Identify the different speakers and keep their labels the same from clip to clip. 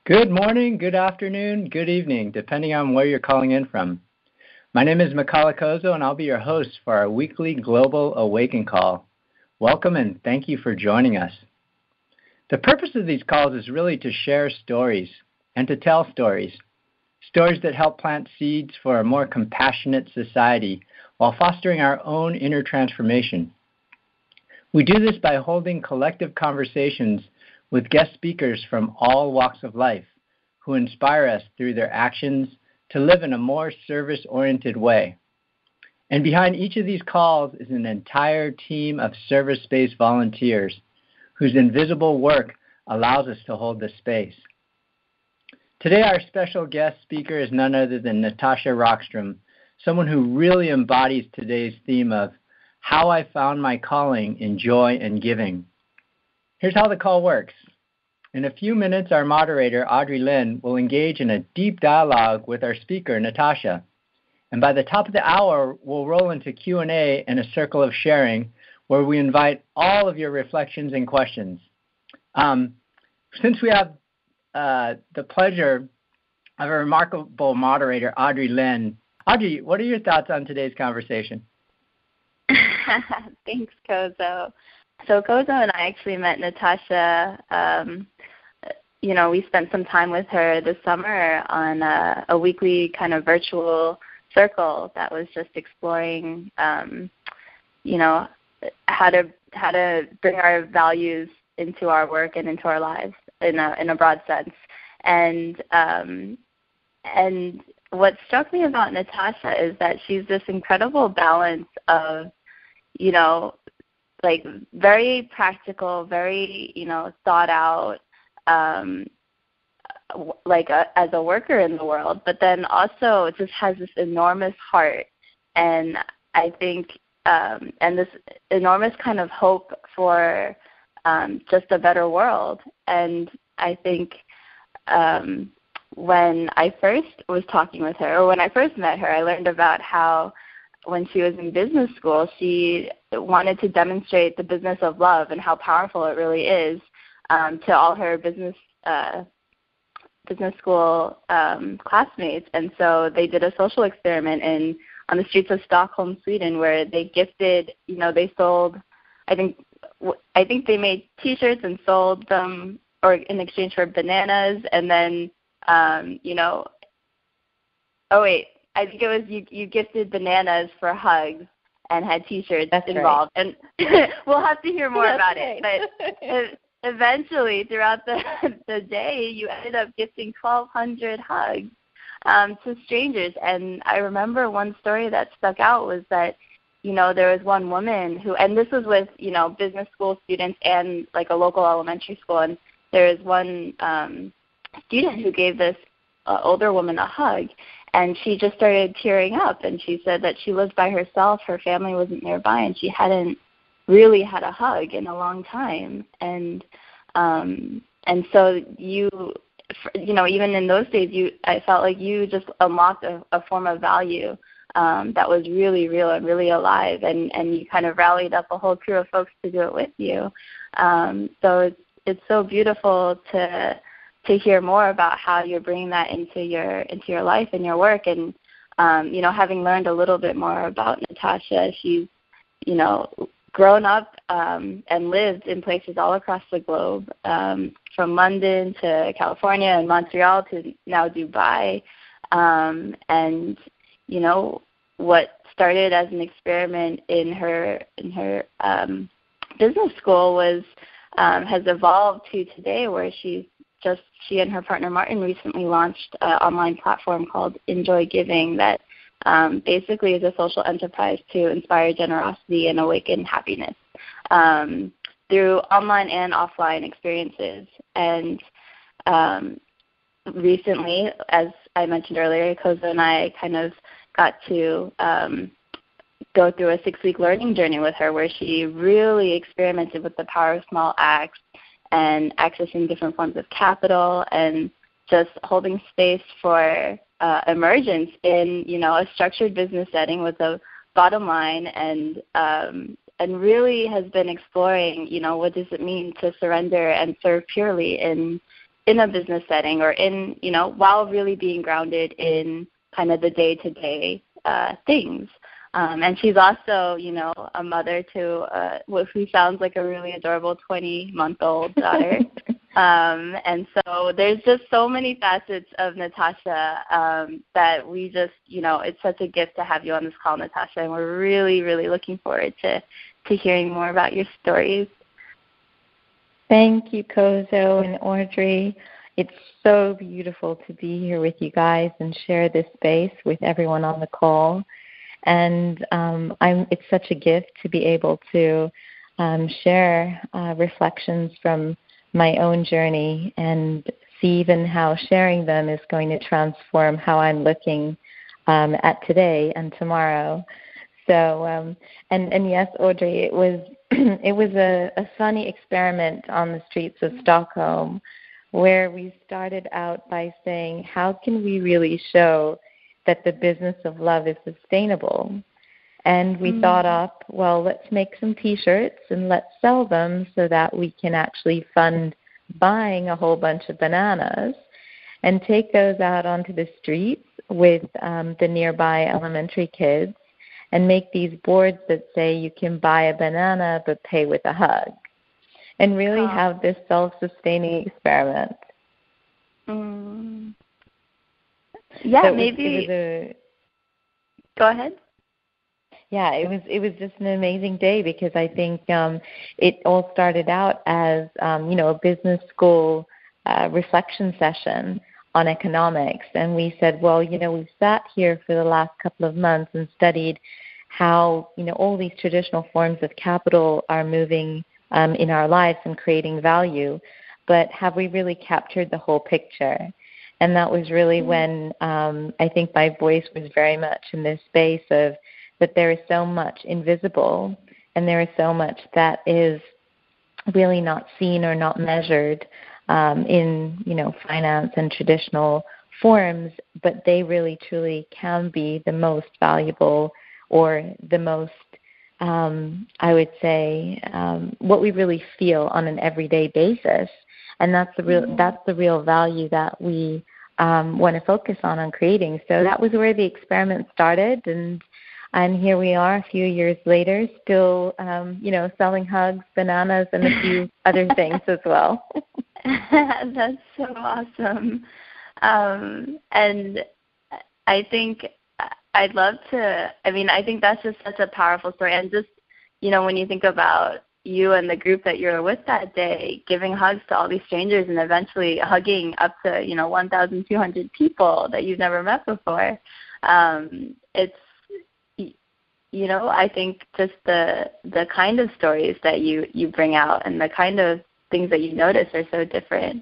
Speaker 1: Good morning, good afternoon, good evening, depending on where you're calling in from. My name is Makala Kozo, and I'll be your host for our weekly Global Awaken call. Welcome and thank you for joining us. The purpose of these calls is really to share stories and to tell stories that help plant seeds for a more compassionate society while fostering our own inner transformation. We do this by holding collective conversations with guest speakers from all walks of life who inspire us through their actions to live in a more service-oriented way. And behind each of these calls is an entire team of service-based volunteers whose invisible work allows us to hold the space. Today, our special guest speaker is none other than Natasha Rockstrom, someone who really embodies today's theme of how I found my calling in joy and giving. Here's how the call works. In a few minutes, our moderator, Audrey Lynn, will engage in a deep dialogue with our speaker, Natasha. And by the top of the hour, we'll roll into Q&A and a circle of sharing where we invite all of your reflections and questions. Since we have the pleasure of a remarkable moderator, Audrey Lynn. Audrey, what are your thoughts on today's conversation?
Speaker 2: Thanks, Kozo. So Kozo and I actually met Natasha. We spent some time with her this summer on a weekly kind of virtual circle that was just exploring, how to bring our values into our work and into our lives in a broad sense. And what struck me about Natasha is that she's this incredible balance of, like very practical, very, thought out, as a worker in the world, but then also just has this enormous heart. And I think, and this enormous kind of hope for just a better world. And I think when I first was talking with her, or when I first met her, I learned about how when she was in business school, she wanted to demonstrate the business of love and how powerful it really is to all her business school classmates. And so they did a social experiment on the streets of Stockholm, Sweden, where they gifted, they sold, I think they made T-shirts and sold them, or in exchange for bananas, and then, I think it was you gifted bananas for hugs and had T-shirts involved. Right. And we'll have to hear more about it. But eventually, throughout the day, you ended up gifting 1,200 hugs to strangers. And I remember one story that stuck out was that, there was one woman who, and this was with, business school students and like a local elementary school, and there was one student who gave this older woman a hug, and she just started tearing up, and she said that she lived by herself, her family wasn't nearby, and she hadn't really had a hug in a long time. And so even in those days, I felt like you just unlocked a form of value that was really real and really alive, and you kind of rallied up a whole crew of folks to do it with you. So it's so beautiful to hear more about how you're bringing that into your life and your work. And having learned a little bit more about Natasha, she's grown up and lived in places all across the globe, from London to California and Montreal to now Dubai. And what started as an experiment in her business school has evolved to today, where she and her partner Martin recently launched an online platform called Enjoy Giving that basically is a social enterprise to inspire generosity and awaken happiness through online and offline experiences. And recently, as I mentioned earlier, Kozo and I kind of got to go through a 6-week learning journey with her, where she really experimented with the power of small acts and accessing different forms of capital and just holding space for emergence in, a structured business setting with a bottom line, and really has been exploring, what does it mean to surrender and serve purely in in a business setting or in, while really being grounded in kind of the day-to-day things. And she's also, a mother to who sounds like a really adorable 20-month-old daughter. And so there's just so many facets of Natasha that we just, it's such a gift to have you on this call, Natasha, and we're really, really looking forward to hearing more about your stories.
Speaker 3: Thank you, Kozo and Audrey. It's so beautiful to be here with you guys and share this space with everyone on the call. And it's such a gift to be able to share reflections from my own journey and see even how sharing them is going to transform how I'm looking at today and tomorrow. So, and yes, Audrey, it was it was a funny experiment on the streets of Stockholm, where we started out by saying, how can we really show that the business of love is sustainable? And we thought up, well, let's make some T-shirts and let's sell them so that we can actually fund buying a whole bunch of bananas and take those out onto the streets with the nearby elementary kids and make these boards that say you can buy a banana but pay with a hug, and really have this self-sustaining experiment.
Speaker 2: Yeah, so maybe. Go ahead.
Speaker 3: Yeah, it was just an amazing day because I think it all started out as a business school reflection session on economics, and we said, well, we've sat here for the last couple of months and studied how all these traditional forms of capital are moving in our lives and creating value, but have we really captured the whole picture? And that was really when I think my voice was very much in this space of that there is so much invisible and there is so much that is really not seen or not measured in finance and traditional forms, but they really truly can be the most valuable or the most I would say what we really feel on an everyday basis, and that's the real value that we want to focus on creating. So that was where the experiment started, and here we are a few years later, still selling hugs, bananas, and a few other things as well.
Speaker 2: That's so awesome, and I think I'd love to. I think that's just such a powerful story. And just, when you think about you and the group that you were with that day, giving hugs to all these strangers and eventually hugging up to, 1,200 people that you've never met before. It's, I think just the kind of stories that you bring out and the kind of things that you notice are so different.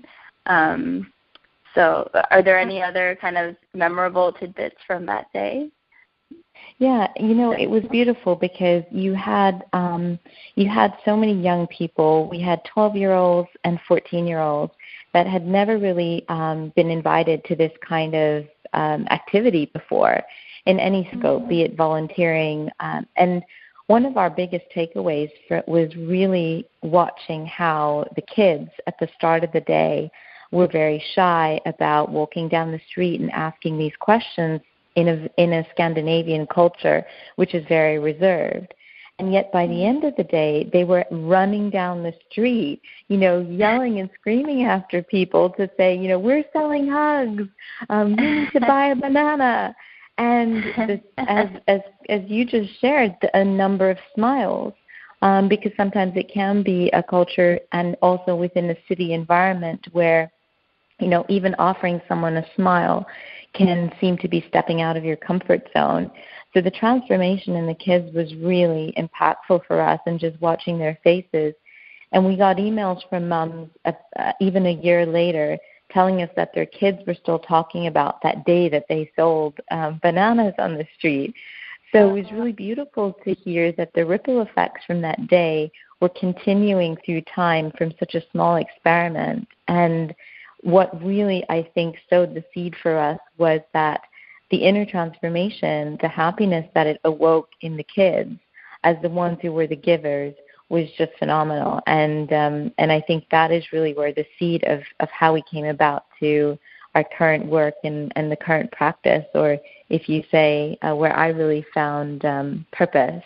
Speaker 2: So are there any other kind of memorable tidbits from that day?
Speaker 3: Yeah, it was beautiful because you had so many young people. We had 12-year-olds and 14-year-olds that had never really been invited to this kind of activity before in any scope, be it volunteering. And one of our biggest takeaways was really watching how the kids at the start of the day were very shy about walking down the street and asking these questions in a Scandinavian culture, which is very reserved. And yet by the end of the day, they were running down the street, yelling and screaming after people to say, we're selling hugs, you need to buy a banana. And as you just shared, a number of smiles, because sometimes it can be a culture and also within a city environment where, even offering someone a smile can seem to be stepping out of your comfort zone. So the transformation in the kids was really impactful for us, and just watching their faces. And we got emails from moms even a year later telling us that their kids were still talking about that day that they sold bananas on the street. So it was really beautiful to hear that the ripple effects from that day were continuing through time from such a small experiment. And what really, I think, sowed the seed for us was that the inner transformation, the happiness that it awoke in the kids as the ones who were the givers, was just phenomenal. And I think that is really where the seed of how we came about to our current work and the current practice, or if you say where I really found purpose.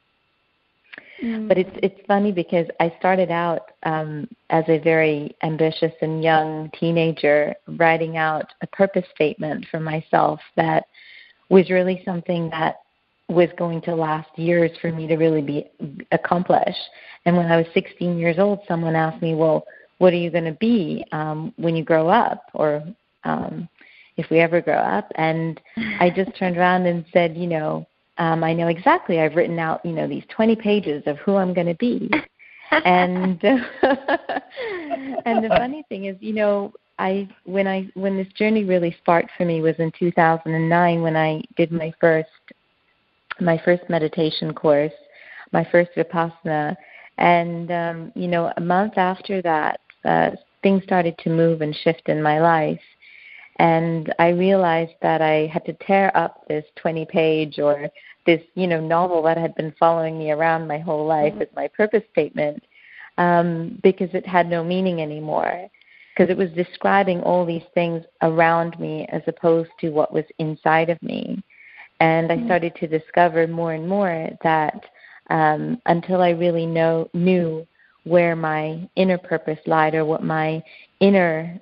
Speaker 3: But it's funny because I started out as a very ambitious and young teenager writing out a purpose statement for myself that was really something that was going to last years for me to really be accomplished. And when I was 16 years old, someone asked me, well, what are you going to be when you grow up, or if we ever grow up? And I just turned around and said, I know exactly. I've written out, these 20 pages of who I'm going to be. And and the funny thing is, when this journey really sparked for me was in 2009 when I did my first meditation course, my first Vipassana. And, a month after that, things started to move and shift in my life. And I realized that I had to tear up this 20-page or this, novel that had been following me around my whole life as my purpose statement, because it had no meaning anymore, because it was describing all these things around me as opposed to what was inside of me. And I started to discover more and more that until I really knew where my inner purpose lied, or what my inner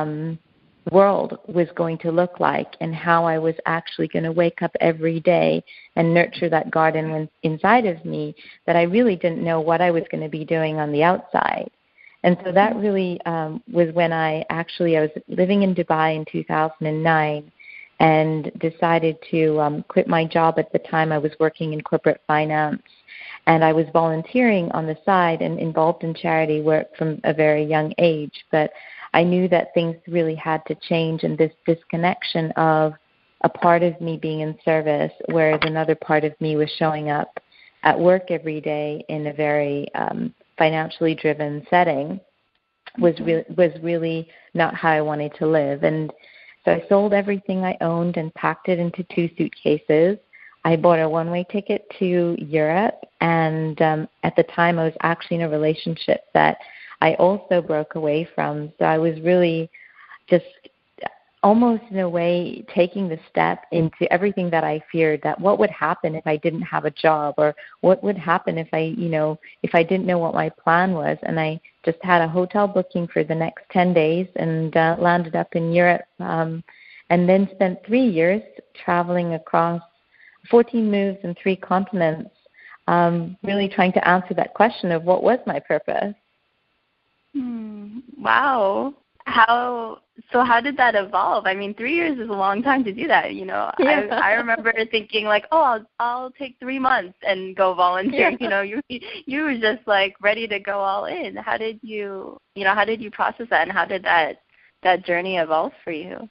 Speaker 3: world was going to look like, and how I was actually going to wake up every day and nurture that garden inside of me, that I really didn't know what I was going to be doing on the outside. And so that really was when I was living in Dubai in 2009 and decided to quit my job. At the time, I was working in corporate finance, and I was volunteering on the side and involved in charity work from a very young age. But I knew that things really had to change, and this disconnection of a part of me being in service, whereas another part of me was showing up at work every day in a very financially driven setting, was really not how I wanted to live. And so I sold everything I owned and packed it into 2 suitcases. I bought a one-way ticket to Europe, and at the time I was actually in a relationship that I also broke away from. So I was really just almost in a way taking the step into everything that I feared, that what would happen if I didn't have a job, or what would happen if I didn't know what my plan was. And I just had a hotel booking for the next 10 days and landed up in Europe, and then spent 3 years traveling across 14 moves in 3 continents, really trying to answer that question of what was my purpose.
Speaker 2: Wow. How did that evolve? I mean, 3 years is a long time to do that. Yeah. I remember thinking like, I'll take 3 months and go volunteer. Yeah. You were just like ready to go all in. How did you process that, and how did that journey evolve for you?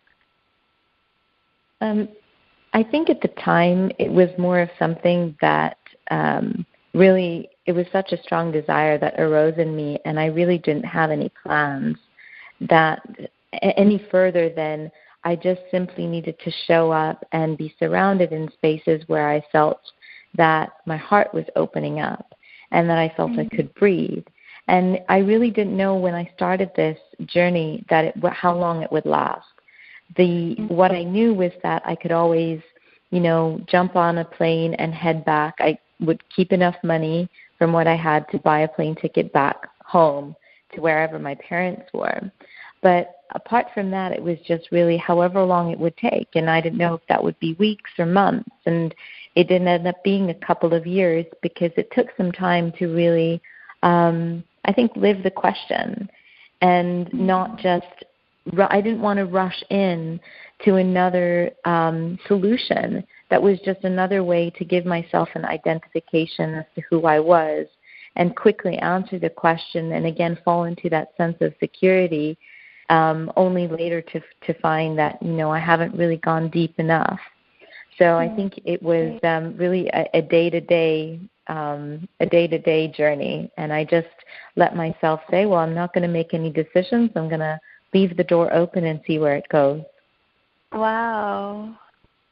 Speaker 3: I think at the time it was more of something that really, it was such a strong desire that arose in me, and I really didn't have any plans that any further than I just simply needed to show up and be surrounded in spaces where I felt that my heart was opening up and that I felt I could breathe. And I really didn't know when I started this journey that how long it would last. What I knew was that I could always, jump on a plane and head back. I would keep enough money from what I had to buy a plane ticket back home to wherever my parents were. But apart from that, it was just really however long it would take. And I didn't know if that would be weeks or months. And it didn't end up being a couple of years, because it took some time to really, I think, live the question and not just, I didn't want to rush in to another solution that was just another way to give myself an identification as to who I was, and quickly answer the question and again fall into that sense of security, only later to find that, I haven't really gone deep enough. So I think it was really a day-to-day journey, and I just let myself say, well, I'm not going to make any decisions. I'm going to leave the door open and see where it goes.
Speaker 2: Wow.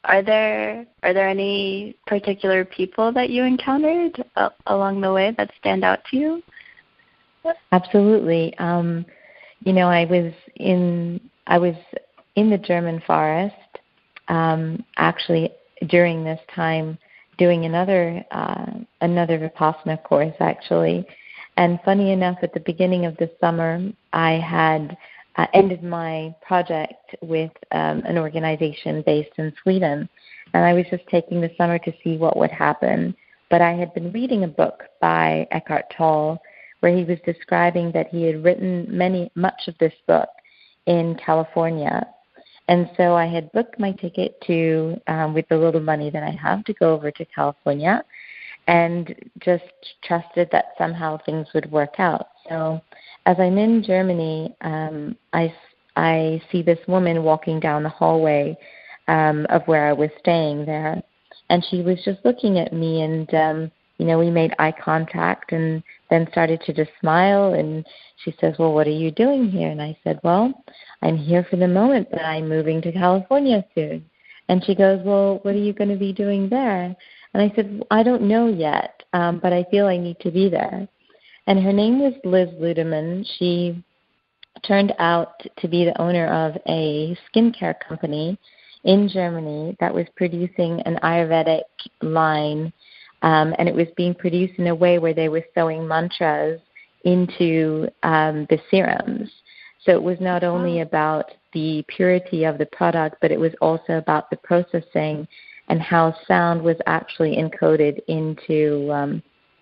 Speaker 2: are there any particular people that you encountered along the way that stand out to you?
Speaker 3: Absolutely. I was in the German forest, actually during this time doing another Vipassana course, actually. And funny enough, at the beginning of the summer, I had ended my project with an organization based in Sweden, and I was just taking the summer to see what would happen. But I had been reading a book by Eckhart Tolle where he was describing that he had written much of this book in California. And so I had booked my ticket to, with the little money that I have, to go over to California, and just trusted that somehow things would work out. So as I'm in Germany, I see this woman walking down the hallway of where I was staying there, and she was just looking at me, and we made eye contact, and then started to just smile, and she says, "Well, what are you doing here?" And I said, "Well, I'm here for the moment, but I'm moving to California soon." And she goes, "Well, what are you going to be doing there?" And I said, "I don't know yet, but I feel I need to be there." And her name was Liz Ludeman. She turned out to be the owner of a skincare company in Germany that was producing an Ayurvedic line, and it was being produced in a way where they were sewing mantras into the serums. So it was not only about the purity of the product, but it was also about the processing and how sound was actually encoded into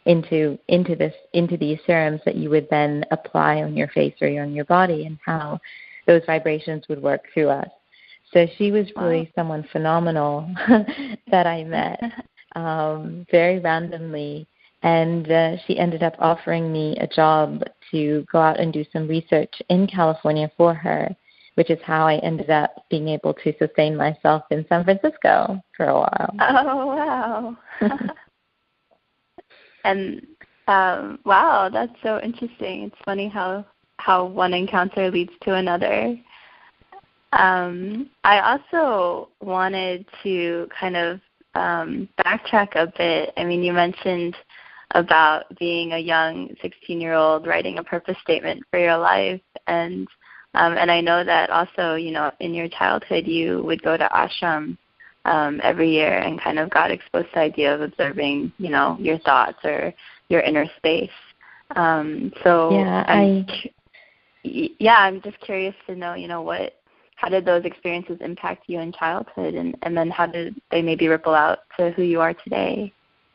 Speaker 3: these serums that you would then apply on your face or on your body, and how those vibrations would work through us. So she was really someone phenomenal that I met very randomly, and she ended up offering me a job to go out and do some research in California for her, which is how I ended up being able to sustain myself in San Francisco for a while.
Speaker 2: Oh, wow. And wow, that's so interesting. It's funny how one encounter leads to another. I also wanted to kind of backtrack a bit. I mean, you mentioned about being a young 16-year-old writing a purpose statement for your life, and I know that also, in your childhood you would go to ashram every year and kind of got exposed to the idea of observing, your thoughts or your inner space. I'm just curious to know, how did those experiences impact you in childhood, and then how did they maybe ripple out to who you are today?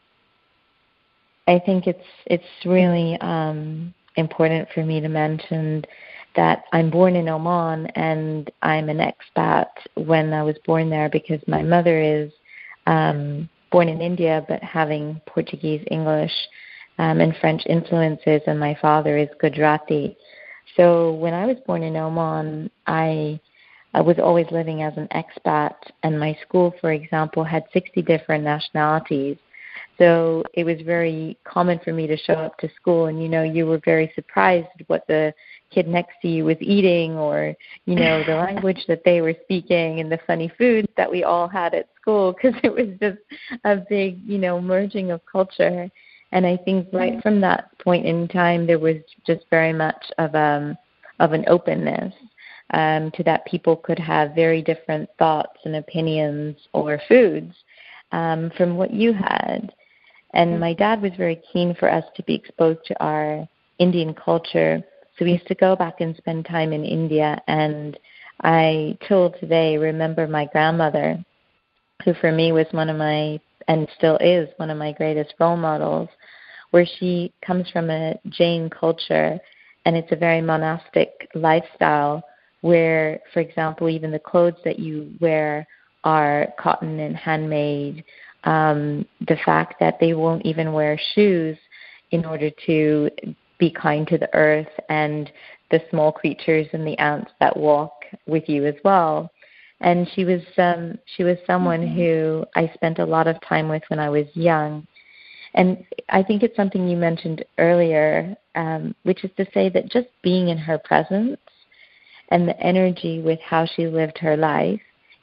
Speaker 3: I think it's really important for me to mention that I'm born in Oman, and I'm an expat when I was born there, because my mother is born in India but having Portuguese, English, and French influences, and my father is Gujarati. So when I was born in Oman, I was always living as an expat, and my school, for example, had 60 different nationalities. So it was very common for me to show up to school, and, you were very surprised at what the kid next to you was eating, or, the language that they were speaking, and the funny foods that we all had at school, because it was just a big, merging of culture. And I think right from that point in time, there was just very much of an openness to that people could have very different thoughts and opinions or foods from what you had. And my dad was very keen for us to be exposed to our Indian culture. So we used to go back and spend time in India. And I, till today, remember my grandmother, who for me was one of my, and still is one of my greatest role models, where she comes from a Jain culture, and it's a very monastic lifestyle where, for example, even the clothes that you wear are cotton and handmade. The fact that they won't even wear shoes in order to be kind to the earth and the small creatures and the ants that walk with you as well. And she was someone who I spent a lot of time with when I was young. And I think it's something you mentioned earlier, which is to say that just being in her presence and the energy with how she lived her life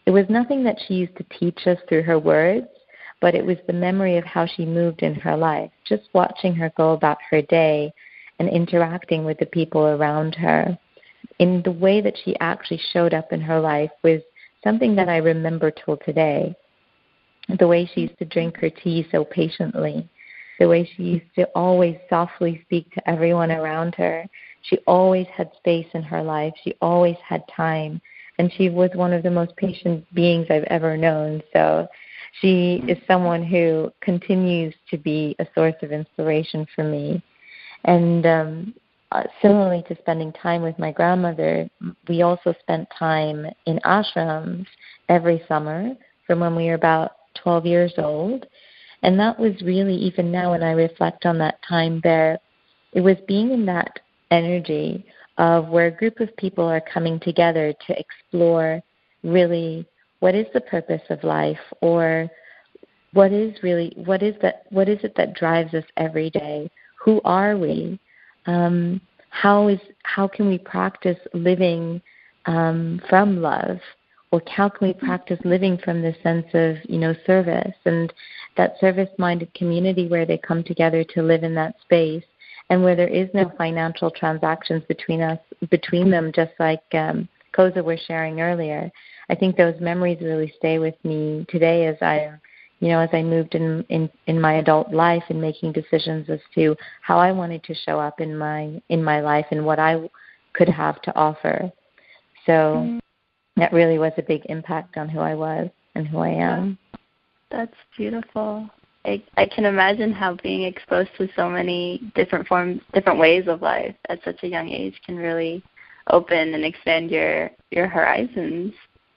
Speaker 3: it was nothing that she used to teach us through her words, but it was the memory of how she moved in her life. Just watching her go about her day and interacting with the people around her in the way that she actually showed up in her life was something that I remember till today. The way she used to drink her tea so patiently, the way she used to always softly speak to everyone around her. She always had space in her life. She always had time. And she was one of the most patient beings I've ever known. So she is someone who continues to be a source of inspiration for me. And similarly to spending time with my grandmother, we also spent time in ashrams every summer from when we were about 12 years old. And that was really, even now when I reflect on that time there, it was being in that energy of where a group of people are coming together to explore really what is the purpose of life, or what is it that drives us every day? Who are we? How can we practice living from love? Or how can we practice living from the sense of, service, and that service-minded community where they come together to live in that space, and where there is no financial transactions between them, just like Koza was sharing earlier. I think those memories really stay with me today as I moved in my adult life and making decisions as to how I wanted to show up in my life and what I could have to offer. So that really was a big impact on who I was and who I am.
Speaker 2: That's beautiful. I can imagine how being exposed to so many different ways of life at such a young age can really open and expand your horizons.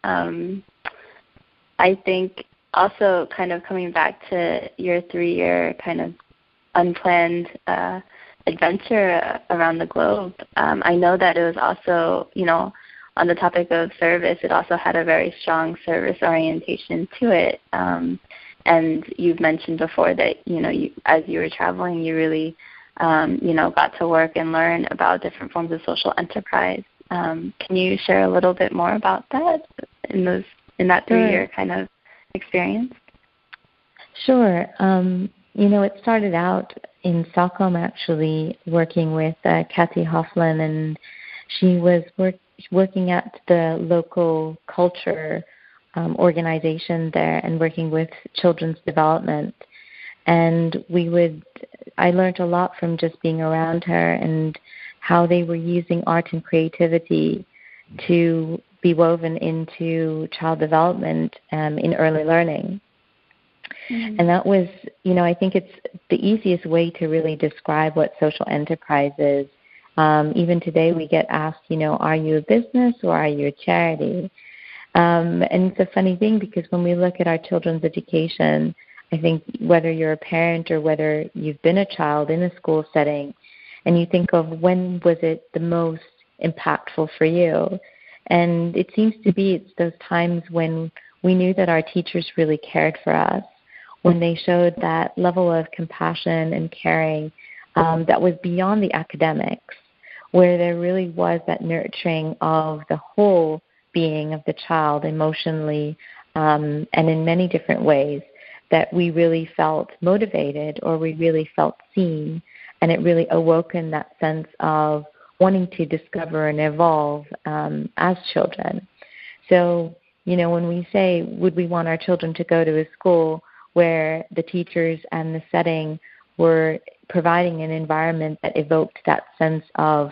Speaker 2: I think also kind of coming back to your 3-year kind of unplanned adventure around the globe, I know that it was also, on the topic of service, it also had a very strong service orientation to it. And you've mentioned before that, as you were traveling, you really, got to work and learn about different forms of social enterprise. Can you share a little bit more about that in that 3-year kind of experience?
Speaker 3: Sure. It started out in Stockholm, actually, working with Kathy Hoffman, and she was working at the local culture organization there and working with children's development. And I learned a lot from just being around her and how they were using art and creativity to be woven into child development in early learning. Mm-hmm. And that was, I think it's the easiest way to really describe what social enterprise is. Even today we get asked, are you a business or are you a charity? And it's a funny thing because when we look at our children's education, I think whether you're a parent or whether you've been a child in a school setting, and you think of when was it the most impactful for you, and it seems to be it's those times when we knew that our teachers really cared for us, when they showed that level of compassion and caring that was beyond the academics, where there really was that nurturing of the whole being of the child emotionally and in many different ways, that we really felt motivated or we really felt seen, and it really awoken that sense of wanting to discover and evolve as children. So, when we say, would we want our children to go to a school where the teachers and the setting were providing an environment that evoked that sense of,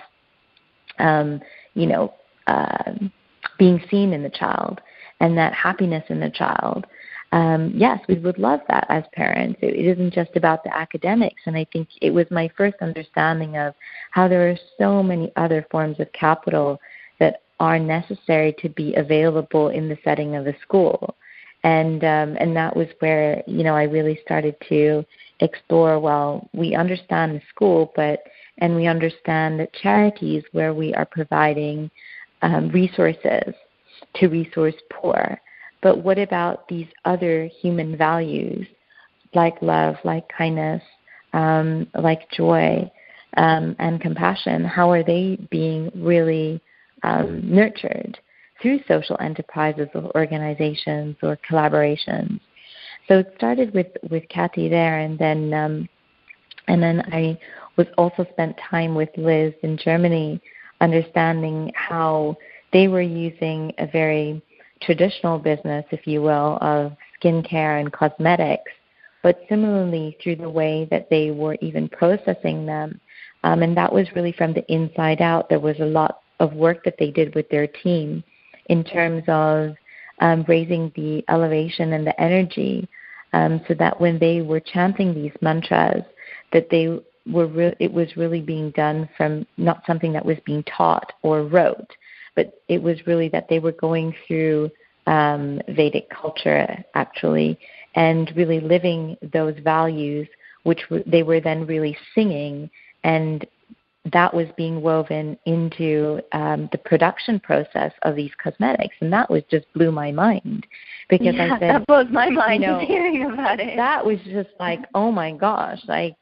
Speaker 3: being seen in the child and that happiness in the child? Yes, we would love that as parents. It isn't just about the academics, and I think it was my first understanding of how there are so many other forms of capital that are necessary to be available in the setting of a school. And that was where, I really started to explore, well, we understand the school, and we understand that charities where we are providing resources to resource poor. But what about these other human values like love, like kindness, like joy, and compassion? How are they being really nurtured through social enterprises or organizations or collaborations. So it started with Kathy there, and then I was also spent time with Liz in Germany, understanding how they were using a very traditional business, if you will, of skincare and cosmetics, but similarly through the way that they were even processing them. And that was really from the inside out. There was a lot of work that they did with their team in terms of raising the elevation and the energy, so that when they were chanting these mantras, that they were it was really being done from not something that was being taught or wrote, but it was really that they were going through Vedic culture, actually, and really living those values, which they were then really singing, and that was being woven into the production process of these cosmetics, and that was just blew my mind, because I said,
Speaker 2: that blows my mind, hearing about it.
Speaker 3: That was just like, oh my gosh, like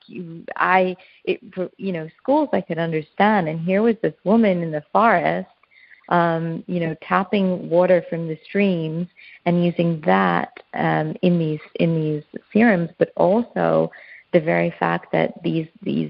Speaker 3: schools I could understand, and here was this woman in the forest, tapping water from the streams and using that in these serums, but also the very fact that these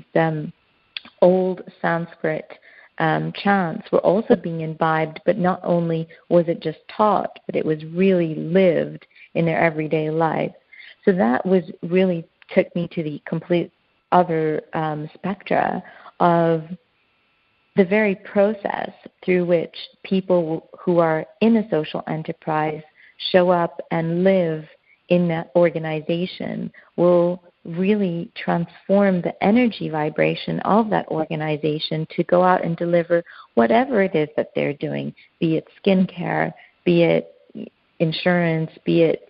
Speaker 3: old Sanskrit chants were also being imbibed, but not only was it just taught, but it was really lived in their everyday life. So that was really took me to the complete other spectra of the very process through which people who are in a social enterprise show up and live in that organization will really transform the energy vibration of that organization to go out and deliver whatever it is that they're doing, be it skincare, be it insurance, be it,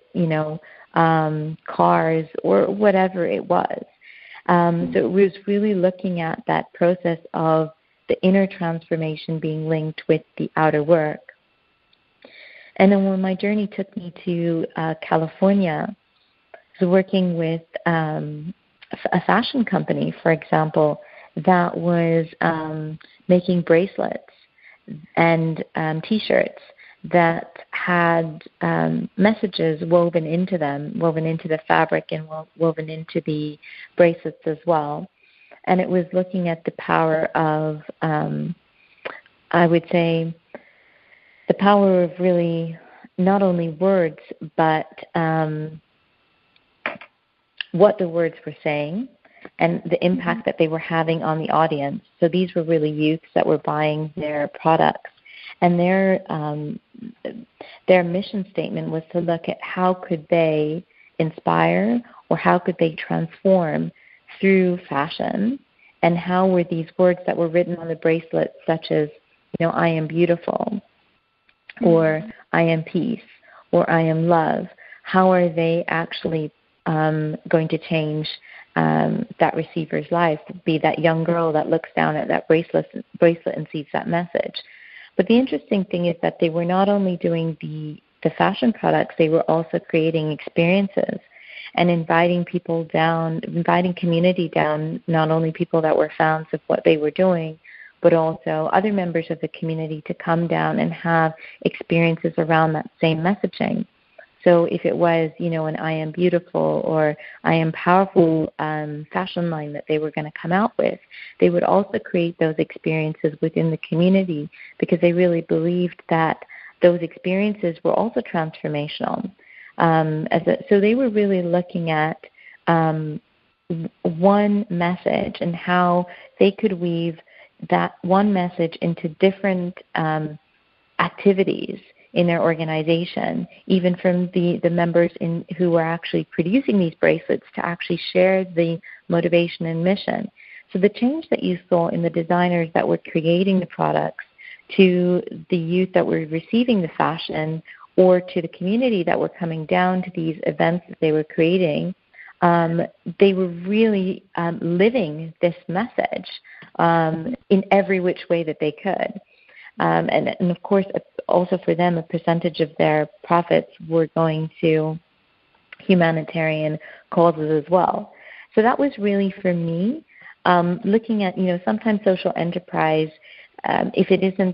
Speaker 3: cars, or whatever it was. So it was really looking at that process of the inner transformation being linked with the outer work. And then when my journey took me to California, I was working with a fashion company, for example, that was making bracelets and T-shirts that had messages woven into them, woven into the fabric and woven into the bracelets as well. And it was looking at the power of, I would say, the power of really not only words, but what the words were saying and the impact that they were having on the audience. So these were really youths that were buying their products. And their mission statement was to look at how could they inspire or how could they transform through fashion, and how were these words that were written on the bracelet, such as, I am beautiful, or I am peace, or I am love, how are they actually going to change that receiver's life, be that young girl that looks down at that bracelet and sees that message. But the interesting thing is that they were not only doing the fashion products, they were also creating experiences and inviting people down, inviting community down, not only people that were fans of what they were doing, but also other members of the community to come down and have experiences around that same messaging. So if it was, an I am beautiful or I am powerful fashion line that they were going to come out with, they would also create those experiences within the community because they really believed that those experiences were also transformational. So they were really looking at one message and how they could weave that one message into different activities in their organization, even from the members who were actually producing these bracelets to actually share the motivation and mission. So the change that you saw in the designers that were creating the products to the youth that were receiving the fashion or to the community that were coming down to these events that they were creating, they were really living this message in every which way that they could. And of course, also for them, a percentage of their profits were going to humanitarian causes as well. So that was really, for me, looking at, sometimes social enterprise, if it isn't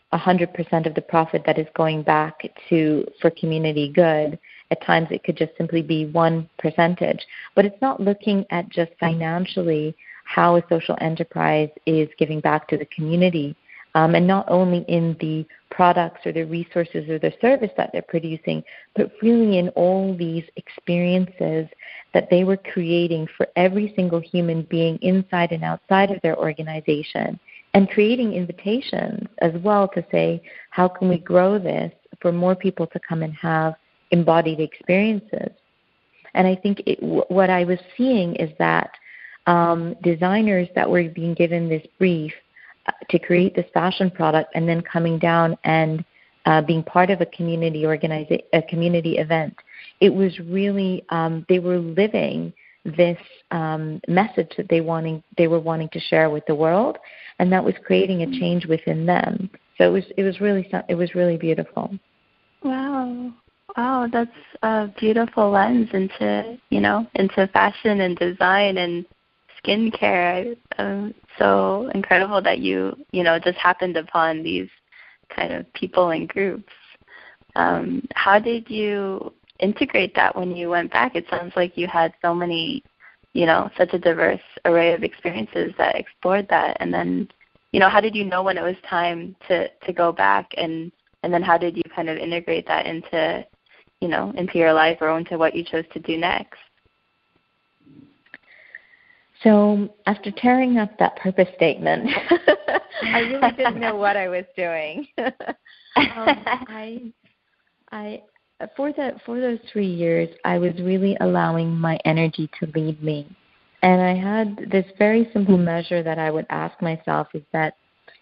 Speaker 3: 100% of the profit that is going back for community good. At times it could just simply be 1%. But it's not looking at just financially how a social enterprise is giving back to the community, and not only in the products or the resources or the service that they're producing, but really in all these experiences that they were creating for every single human being inside and outside of their organization, and creating invitations as well to say, how can we grow this for more people to come and have embodied experiences? And I think what I was seeing is that designers that were being given this brief to create this fashion product and then coming down and being part of a community event, it was really they were living this message that they were wanting to share with the world, and that was creating a change within them. So it was really beautiful.
Speaker 2: Wow, that's a beautiful lens into fashion and design and skincare. So incredible that you just happened upon these kind of people and groups. How did you integrate that when you went back? It sounds like you had so many, such a diverse array of experiences that explored that. And then, how did you know when it was time to go back? And then how did you kind of integrate that into your life or into what you chose to do next?
Speaker 3: So after tearing up that purpose statement, I really didn't know what I was doing. For those 3 years, I was really allowing my energy to lead me. And I had this very simple measure that I would ask myself is that,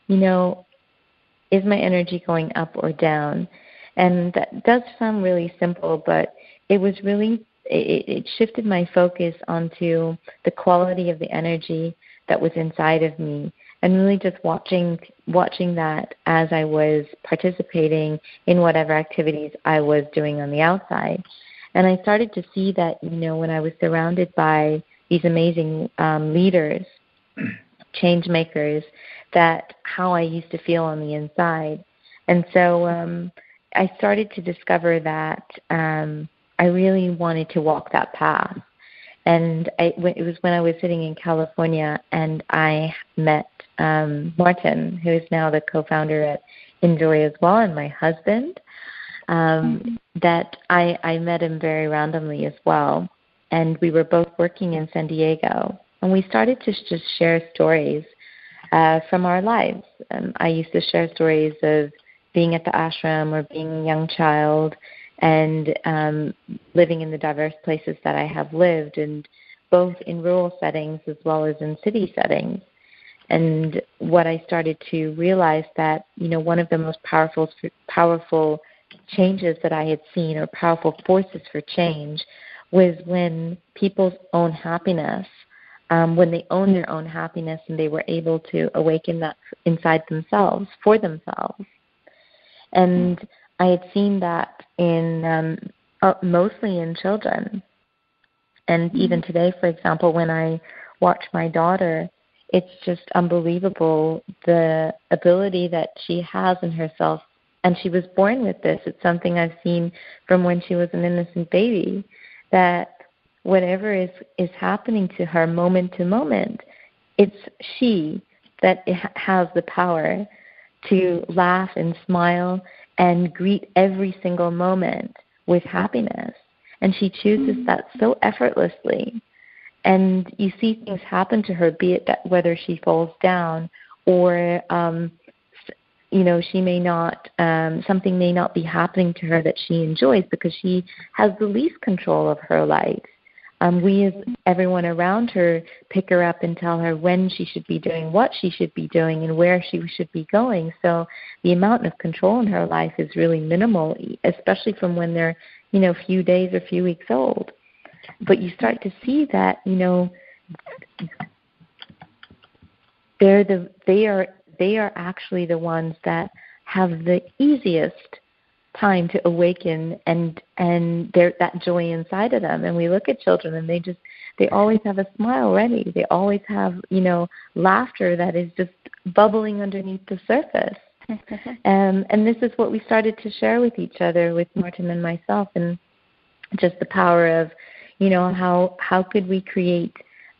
Speaker 3: is my energy going up or down? And that does sound really simple, but it was really, it shifted my focus onto the quality of the energy that was inside of me, and really just watching that as I was participating in whatever activities I was doing on the outside. And I started to see that, when I was surrounded by these amazing leaders, change makers, that how I used to feel on the inside. And so I started to discover that I really wanted to walk that path. And it was when I was sitting in California and I met Martin, who is now the co-founder at Enjoy as well, and my husband, that I met him very randomly as well. And we were both working in San Diego. And we started to just share stories from our lives. I used to share stories of being at the ashram or being a young child and living in the diverse places that I have lived, and both in rural settings as well as in city settings. And what I started to realize that, one of the most powerful changes that I had seen, or powerful forces for change, was when people's own happiness, when they own their own happiness and they were able to awaken that inside themselves, for themselves. And I had seen that in mostly in children. And even today, for example, when I watch my daughter, it's just unbelievable the ability that she has in herself. And she was born with this. It's something I've seen from when she was an innocent baby, that whatever is happening to her moment to moment, it's she that has the power to laugh and smile and greet every single moment with happiness. And she chooses that so effortlessly. And you see things happen to her, be it that whether she falls down or, she may not, something may not be happening to her that she enjoys because she has the least control of her life. We, as everyone around her, pick her up and tell her when she should be doing, what she should be doing, and where she should be going. So the amount of control in her life is really minimal, especially from when they're, a few days or few weeks old. But you start to see that, they are actually the ones that have the easiest time to awaken and that joy inside of them. And we look at children and they always have a smile ready. They always have, laughter that is just bubbling underneath the surface. And this is what we started to share with each other, with Martin and myself, and just the power of, how could we create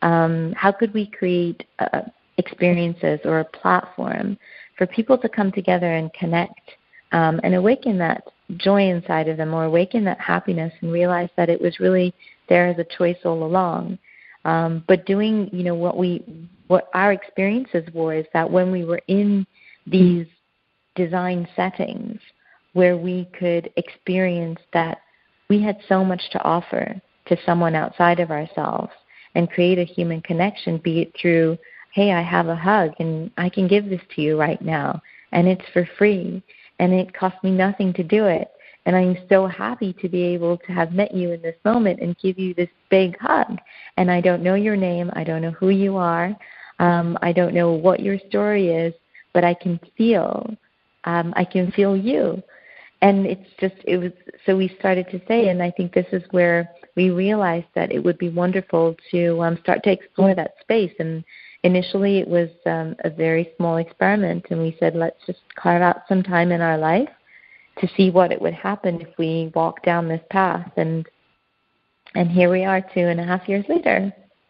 Speaker 3: experiences or a platform for people to come together and connect, and awaken that joy inside of them, or awaken that happiness, and realize that it was really there as a choice all along. But doing, what our experiences were, is that when we were in these design settings where we could experience that we had so much to offer to someone outside of ourselves, and create a human connection, be it through, hey, I have a hug and I can give this to you right now, and it's for free, and it cost me nothing to do it. And I'm so happy to be able to have met you in this moment and give you this big hug. And I don't know your name. I don't know who you are. I don't know what your story is, but I can feel you. And so we started to say, and I think this is where we realized that it would be wonderful to start to explore that space. And initially it was a very small experiment, and we said, let's just carve out some time in our life to see what it would happen if we walk down this path. And here we are 2.5 years later.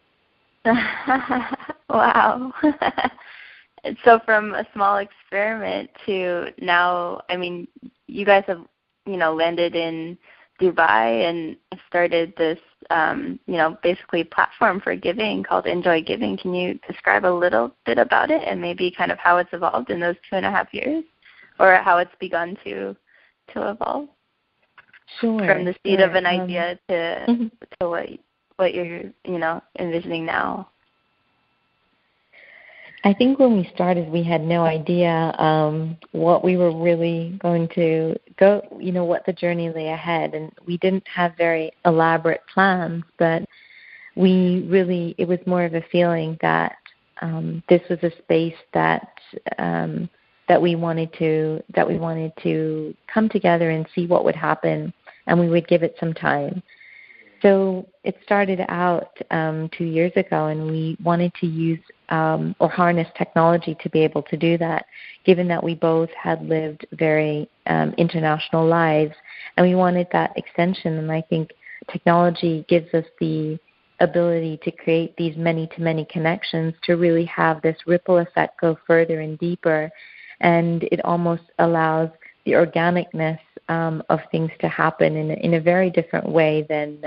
Speaker 2: Wow. So from a small experiment to now, I mean, you guys have, landed in Dubai and started this, basically platform for giving called Enjoy Giving. Can you describe a little bit about it, and maybe kind of how it's evolved in those 2.5 years, or how it's begun to evolve?
Speaker 3: Sure.
Speaker 2: From the seed of an idea to what you're, envisioning now.
Speaker 3: I think when we started, we had no idea what we were really going to go, what the journey lay ahead. And we didn't have very elaborate plans, but it was more of a feeling that this was a space that we wanted to come together and see what would happen, and we would give it some time. So it started out 2 years ago, and we wanted to use or harness technology to be able to do that, given that we both had lived very international lives, and we wanted that extension. And I think technology gives us the ability to create these many-to-many connections, to really have this ripple effect go further and deeper, and it almost allows the organicness of things to happen in a very different way than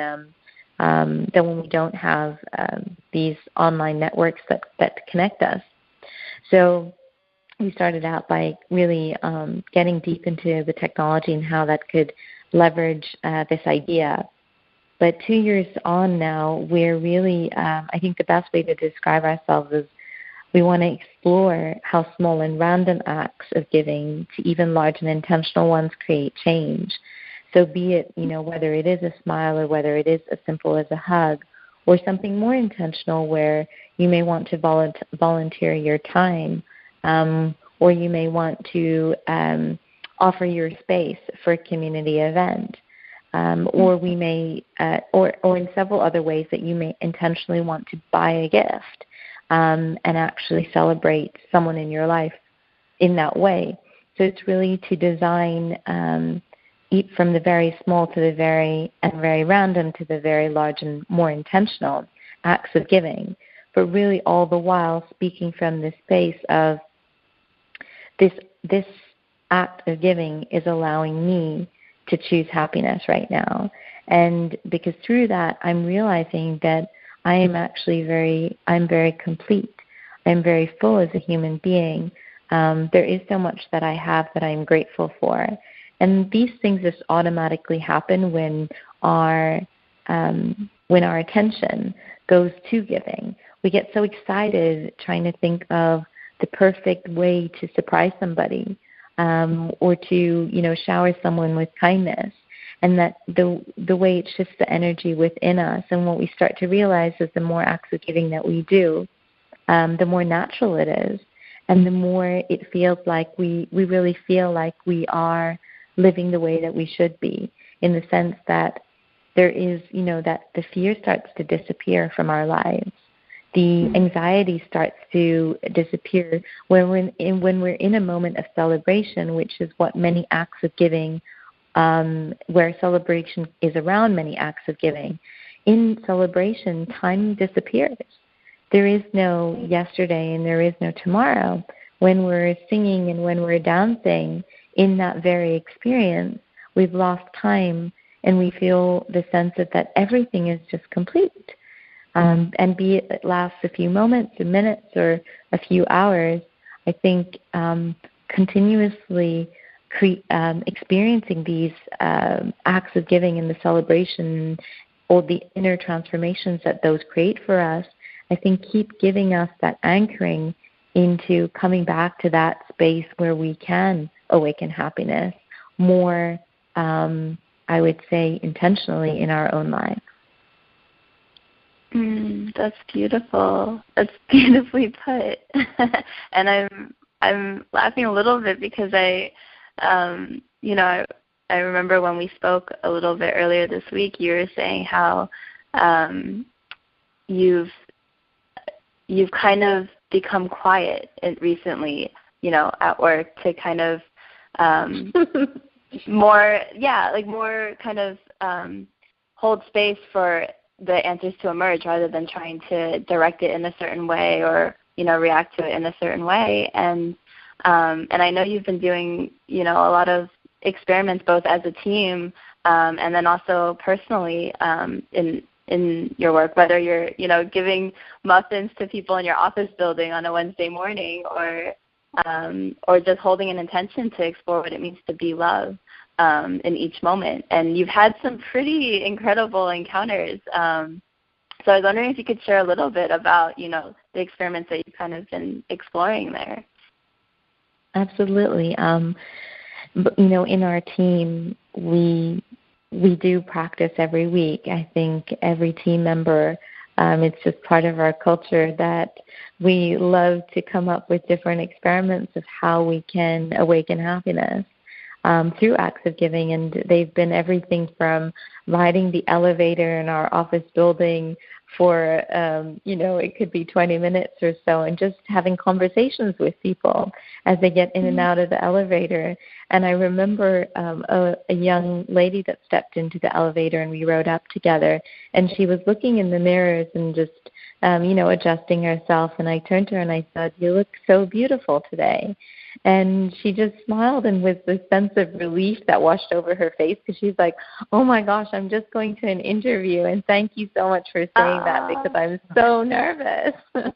Speaker 3: when we don't have these online networks that connect us. So we started out by really getting deep into the technology and how that could leverage this idea. But 2 years on now, we're really, I think the best way to describe ourselves is we want to explore how small and random acts of giving to even large and intentional ones create change. So be it, whether it is a smile, or whether it is as simple as a hug, or something more intentional where you may want to volunteer your time, or you may want to offer your space for a community event, or we may, or in several other ways that you may intentionally want to buy a gift and actually celebrate someone in your life in that way. So it's really to design from the very small to the very random to the very large and more intentional acts of giving, but really all the while speaking from the space of this act of giving is allowing me to choose happiness right now. And because through that, I'm realizing that I am actually I'm very complete. I'm very full as a human being. There is so much that I have that I'm grateful for. And these things just automatically happen when our attention goes to giving. We get so excited trying to think of the perfect way to surprise somebody, or to shower someone with kindness, and that the way it shifts the energy within us. And what we start to realize is the more acts of giving that we do, the more natural it is, and the more it feels like we really feel like we are living the way that we should be, in the sense that there is, that the fear starts to disappear from our lives. the anxiety starts to disappear when we're in a moment of celebration, which is what many acts of giving, where celebration is around many acts of giving. In celebration, time disappears. There is no yesterday and there is no tomorrow. When we're singing and when we're dancing in that very experience, we've lost time and we feel the sense that everything is just complete. And be it lasts a few moments, a minutes, or a few hours, I think continuously experiencing these acts of giving and the celebration or the inner transformations that those create for us, I think keep giving us that anchoring into coming back to that space where we can awaken happiness more, I would say, intentionally in our own lives.
Speaker 2: That's beautiful. That's beautifully put. And I'm laughing a little bit because I remember when we spoke a little bit earlier this week, you were saying how you've kind of become quiet recently, at work to kind of more kind of hold space for the answers to emerge rather than trying to direct it in a certain way or, react to it in a certain way. And I know you've been doing, a lot of experiments both as a team and then also personally in your work, whether you're, giving muffins to people in your office building on a Wednesday morning or just holding an intention to explore what it means to be love in each moment. And you've had some pretty incredible encounters. So I was wondering if you could share a little bit about, the experiments that you've kind of been exploring there.
Speaker 3: Absolutely. In our team, we do practice every week. I think every team member, it's just part of our culture that we love to come up with different experiments of how we can awaken happiness through acts of giving. And they've been everything from riding the elevator in our office building for, it could be 20 minutes or so, and just having conversations with people as they get in and out of the elevator. And I remember a young lady that stepped into the elevator and we rode up together, and she was looking in the mirrors and just, adjusting herself. And I turned to her and I said, "You look so beautiful today." And she just smiled, and with this sense of relief that washed over her face, because she's like, "Oh my gosh, I'm just going to an interview, and thank you so much for saying that because I'm so nervous."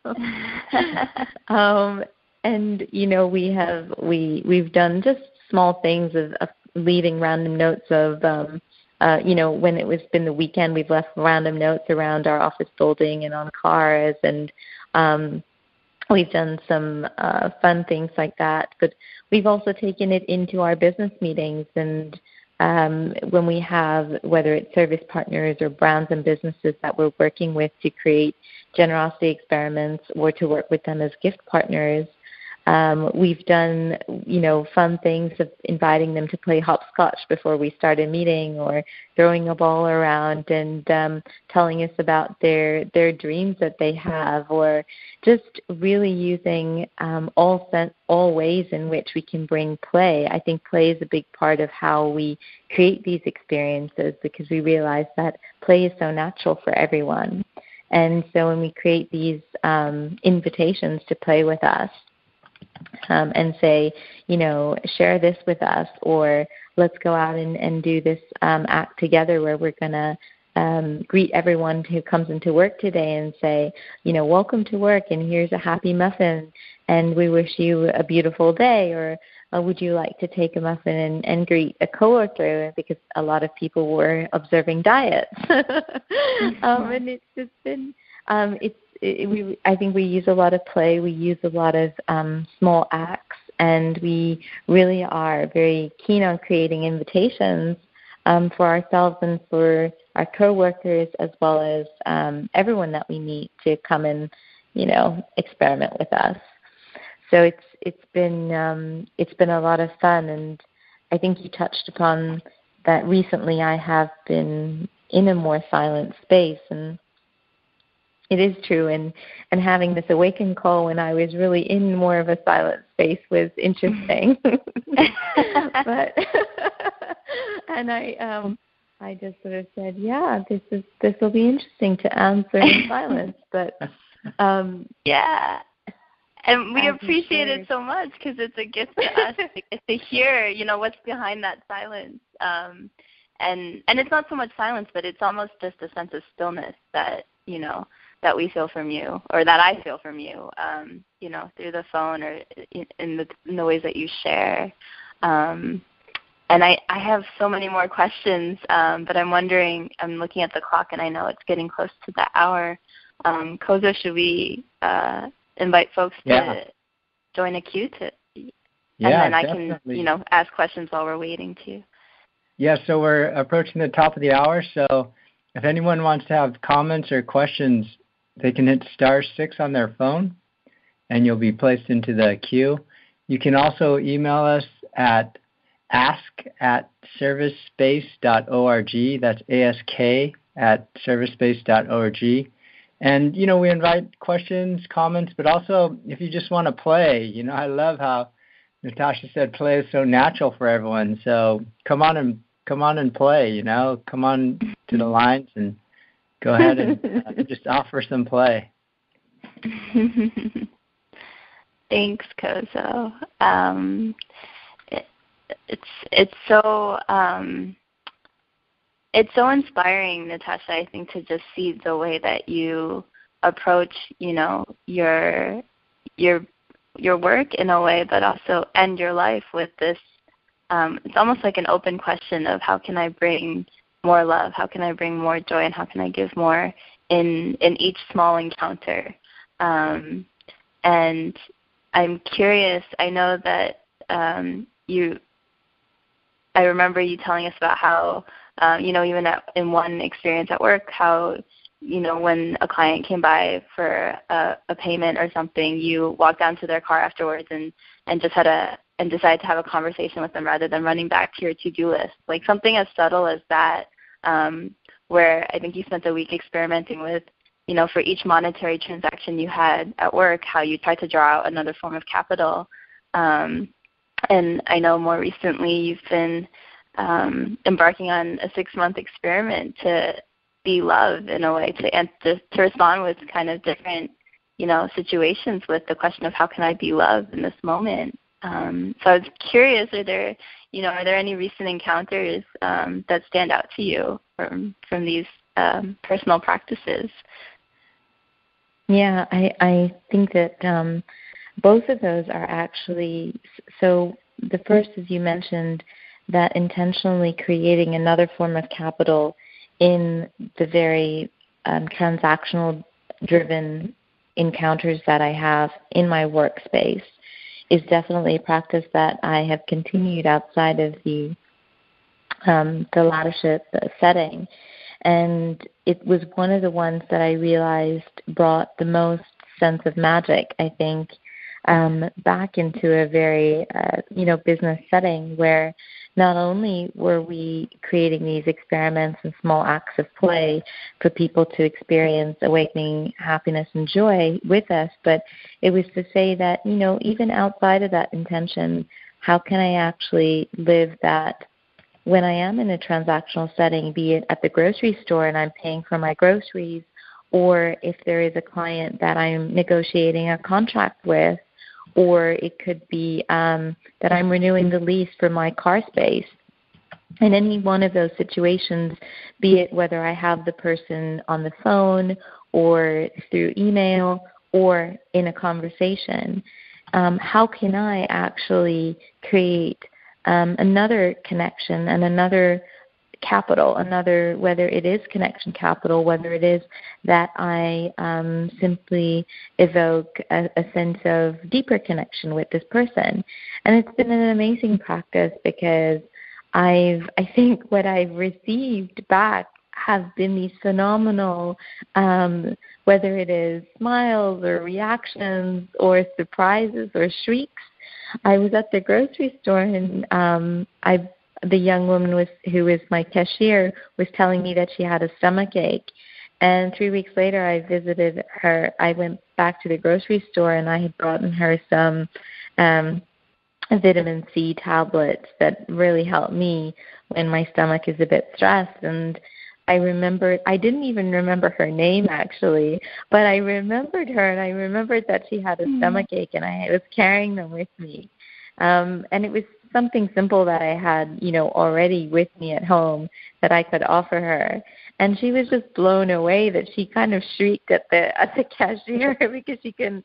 Speaker 3: And we've done just small things of leaving random notes of when it's been the weekend, we've left random notes around our office building and on cars, and we've done some fun things like that. But we've also taken it into our business meetings, and when we have, whether it's service partners or brands and businesses that we're working with to create generosity experiments or to work with them as gift partners, we've done, fun things of inviting them to play hopscotch before we start a meeting, or throwing a ball around and telling us about their dreams that they have, or just really using all ways in which we can bring play. I think play is a big part of how we create these experiences, because we realize that play is so natural for everyone. And so when we create these invitations to play with us, and say, share this with us, or let's go out and do this act together where we're going to greet everyone who comes into work today and say, welcome to work, and here's a happy muffin, and we wish you a beautiful day, or would you like to take a muffin and greet a coworker, because a lot of people were observing diets. And it's just been, I think we use a lot of play. We use a lot of small acts, and we really are very keen on creating invitations for ourselves and for our coworkers, as well as everyone that we meet, to come and experiment with us. So it's been a lot of fun, and I think you touched upon that recently. I have been in a more silent space, and It is true, and having this awaken call when I was really in more of a silent space was interesting. But and I just sort of said, yeah, this will be interesting to answer in silence. But
Speaker 2: yeah, and we appreciate it so much because it's a gift to us to hear, what's behind that silence. And it's not so much silence, but it's almost just a sense of stillness that that we feel from you, or that I feel from you, through the phone or in the ways that you share. And I have so many more questions, but I'm wondering, I'm looking at the clock and I know it's getting close to the hour. Kozo, should we invite folks to join a queue and then I definitely can, ask questions while we're waiting too.
Speaker 1: Yeah, so we're approaching the top of the hour, so if anyone wants to have comments or questions, they can hit *6 on their phone, and you'll be placed into the queue. You can also email us at ask@servicespace.org. That's ask@servicespace.org. And, we invite questions, comments, but also if you just want to play. I love how Natasha said play is so natural for everyone. So come on and play, Come on to the lines and go ahead and just offer some play.
Speaker 2: Thanks, Kozo. It's so inspiring, Natasha, I think, to just see the way that you approach, your work in a way, but also end your life with this. It's almost like an open question of how can I bring more love, how can I bring more joy, and how can I give more in each small encounter. And I'm curious, I know that I remember you telling us about how, even in one experience at work, how, when a client came by for a payment or something, you walked down to their car afterwards and just decided to have a conversation with them rather than running back to your to-do list. Like something as subtle as that, where I think you spent a week experimenting with, for each monetary transaction you had at work, how you tried to draw out another form of capital. And I know more recently you've been embarking on a 6-month experiment to be love in a way, to respond with kind of different, situations with the question of how can I be love in this moment. So I was curious, are there any recent encounters that stand out to you from these personal practices?
Speaker 3: Yeah, I think that both of those are actually, so the first, as you mentioned, that intentionally creating another form of capital in the very transactional-driven encounters that I have in my workspace is definitely a practice that I have continued outside of the lattership setting. And it was one of the ones that I realized brought the most sense of magic, I think, back into a very, business setting where not only were we creating these experiments and small acts of play for people to experience awakening happiness and joy with us, but it was to say that, even outside of that intention, how can I actually live that when I am in a transactional setting, be it at the grocery store and I'm paying for my groceries, or if there is a client that I'm negotiating a contract with, or it could be that I'm renewing the lease for my car space. In any one of those situations, be it whether I have the person on the phone or through email or in a conversation, how can I actually create another connection and another capital, whether it is connection capital, whether it is that I simply evoke a sense of deeper connection with this person. And it's been an amazing practice because I think what I've received back have been these phenomenal, whether it is smiles or reactions or surprises or shrieks. I was at the grocery store and the young woman who was my cashier was telling me that she had a stomach ache. And 3 weeks later, I visited her. I went back to the grocery store, and I had brought her some vitamin C tablets that really helped me when my stomach is a bit stressed. And I didn't even remember her name actually, but I remembered her, and I remembered that she had a stomach ache, and I was carrying them with me. And it was something simple that I had, already with me at home that I could offer her. And she was just blown away that she kind of shrieked at the cashier because she couldn't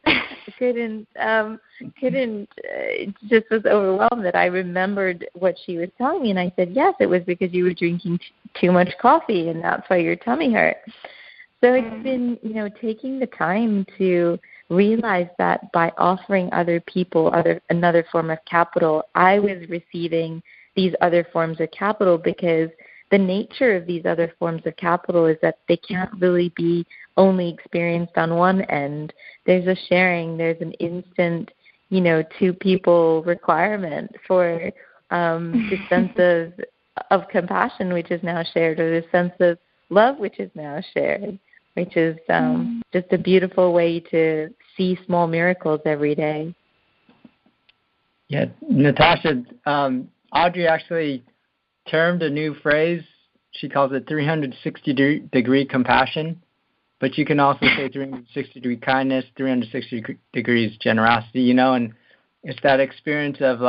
Speaker 3: just was overwhelmed that I remembered what she was telling me. And I said, yes, it was because you were drinking too much coffee, and that's why your tummy hurt. So it's been, taking the time to realize that by offering other people another form of capital, I was receiving these other forms of capital, because the nature of these other forms of capital is that they can't really be only experienced on one end. There's a sharing, there's an instant, two people requirement for the sense of compassion, which is now shared, or the sense of love, which is now shared, which is just a beautiful way to see small miracles every day.
Speaker 1: Yeah, Natasha, Audrey actually termed a new phrase. She calls it 360-degree compassion, but you can also say 360-degree kindness, 360 degrees generosity, and it's that experience of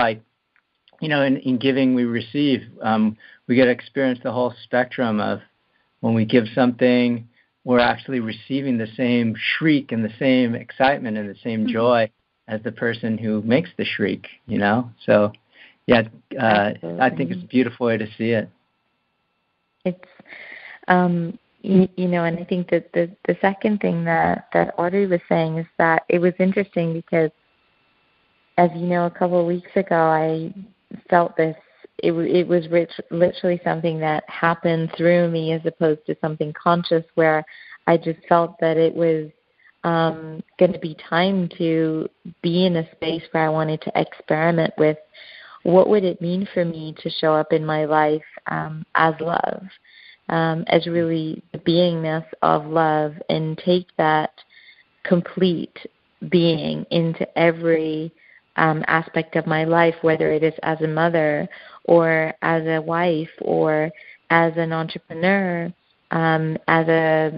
Speaker 1: in giving we receive. We get to experience the whole spectrum of when we give something, we're actually receiving the same shriek and the same excitement and the same joy as the person who makes the shriek, So, yeah, I think it's a beautiful way to see it.
Speaker 3: It's, and I think that the second thing that Audrey was saying is that it was interesting because, as you know, a couple of weeks ago, I felt this. It was literally something that happened through me as opposed to something conscious, where I just felt that it was going to be time to be in a space where I wanted to experiment with what would it mean for me to show up in my life as love, as really the beingness of love, and take that complete being into every aspect of my life, whether it is as a mother or as a wife or as an entrepreneur, as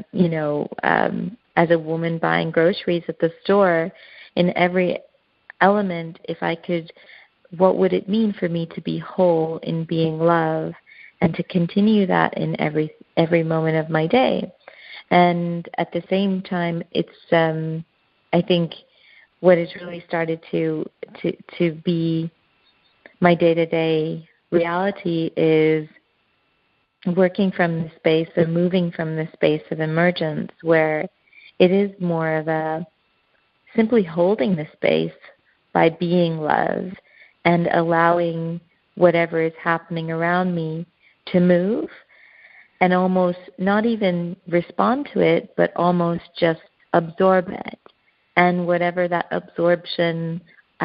Speaker 3: a woman buying groceries at the store. In every element, if I could, what would it mean for me to be whole in being love, and to continue that in every moment of my day? And at the same time, it's I think what has really started to be my day-to-day reality is working from the space of moving from the space of emergence, where it is more of a simply holding the space by being love and allowing whatever is happening around me to move, and almost not even respond to it, but almost just absorb it. And whatever that absorption,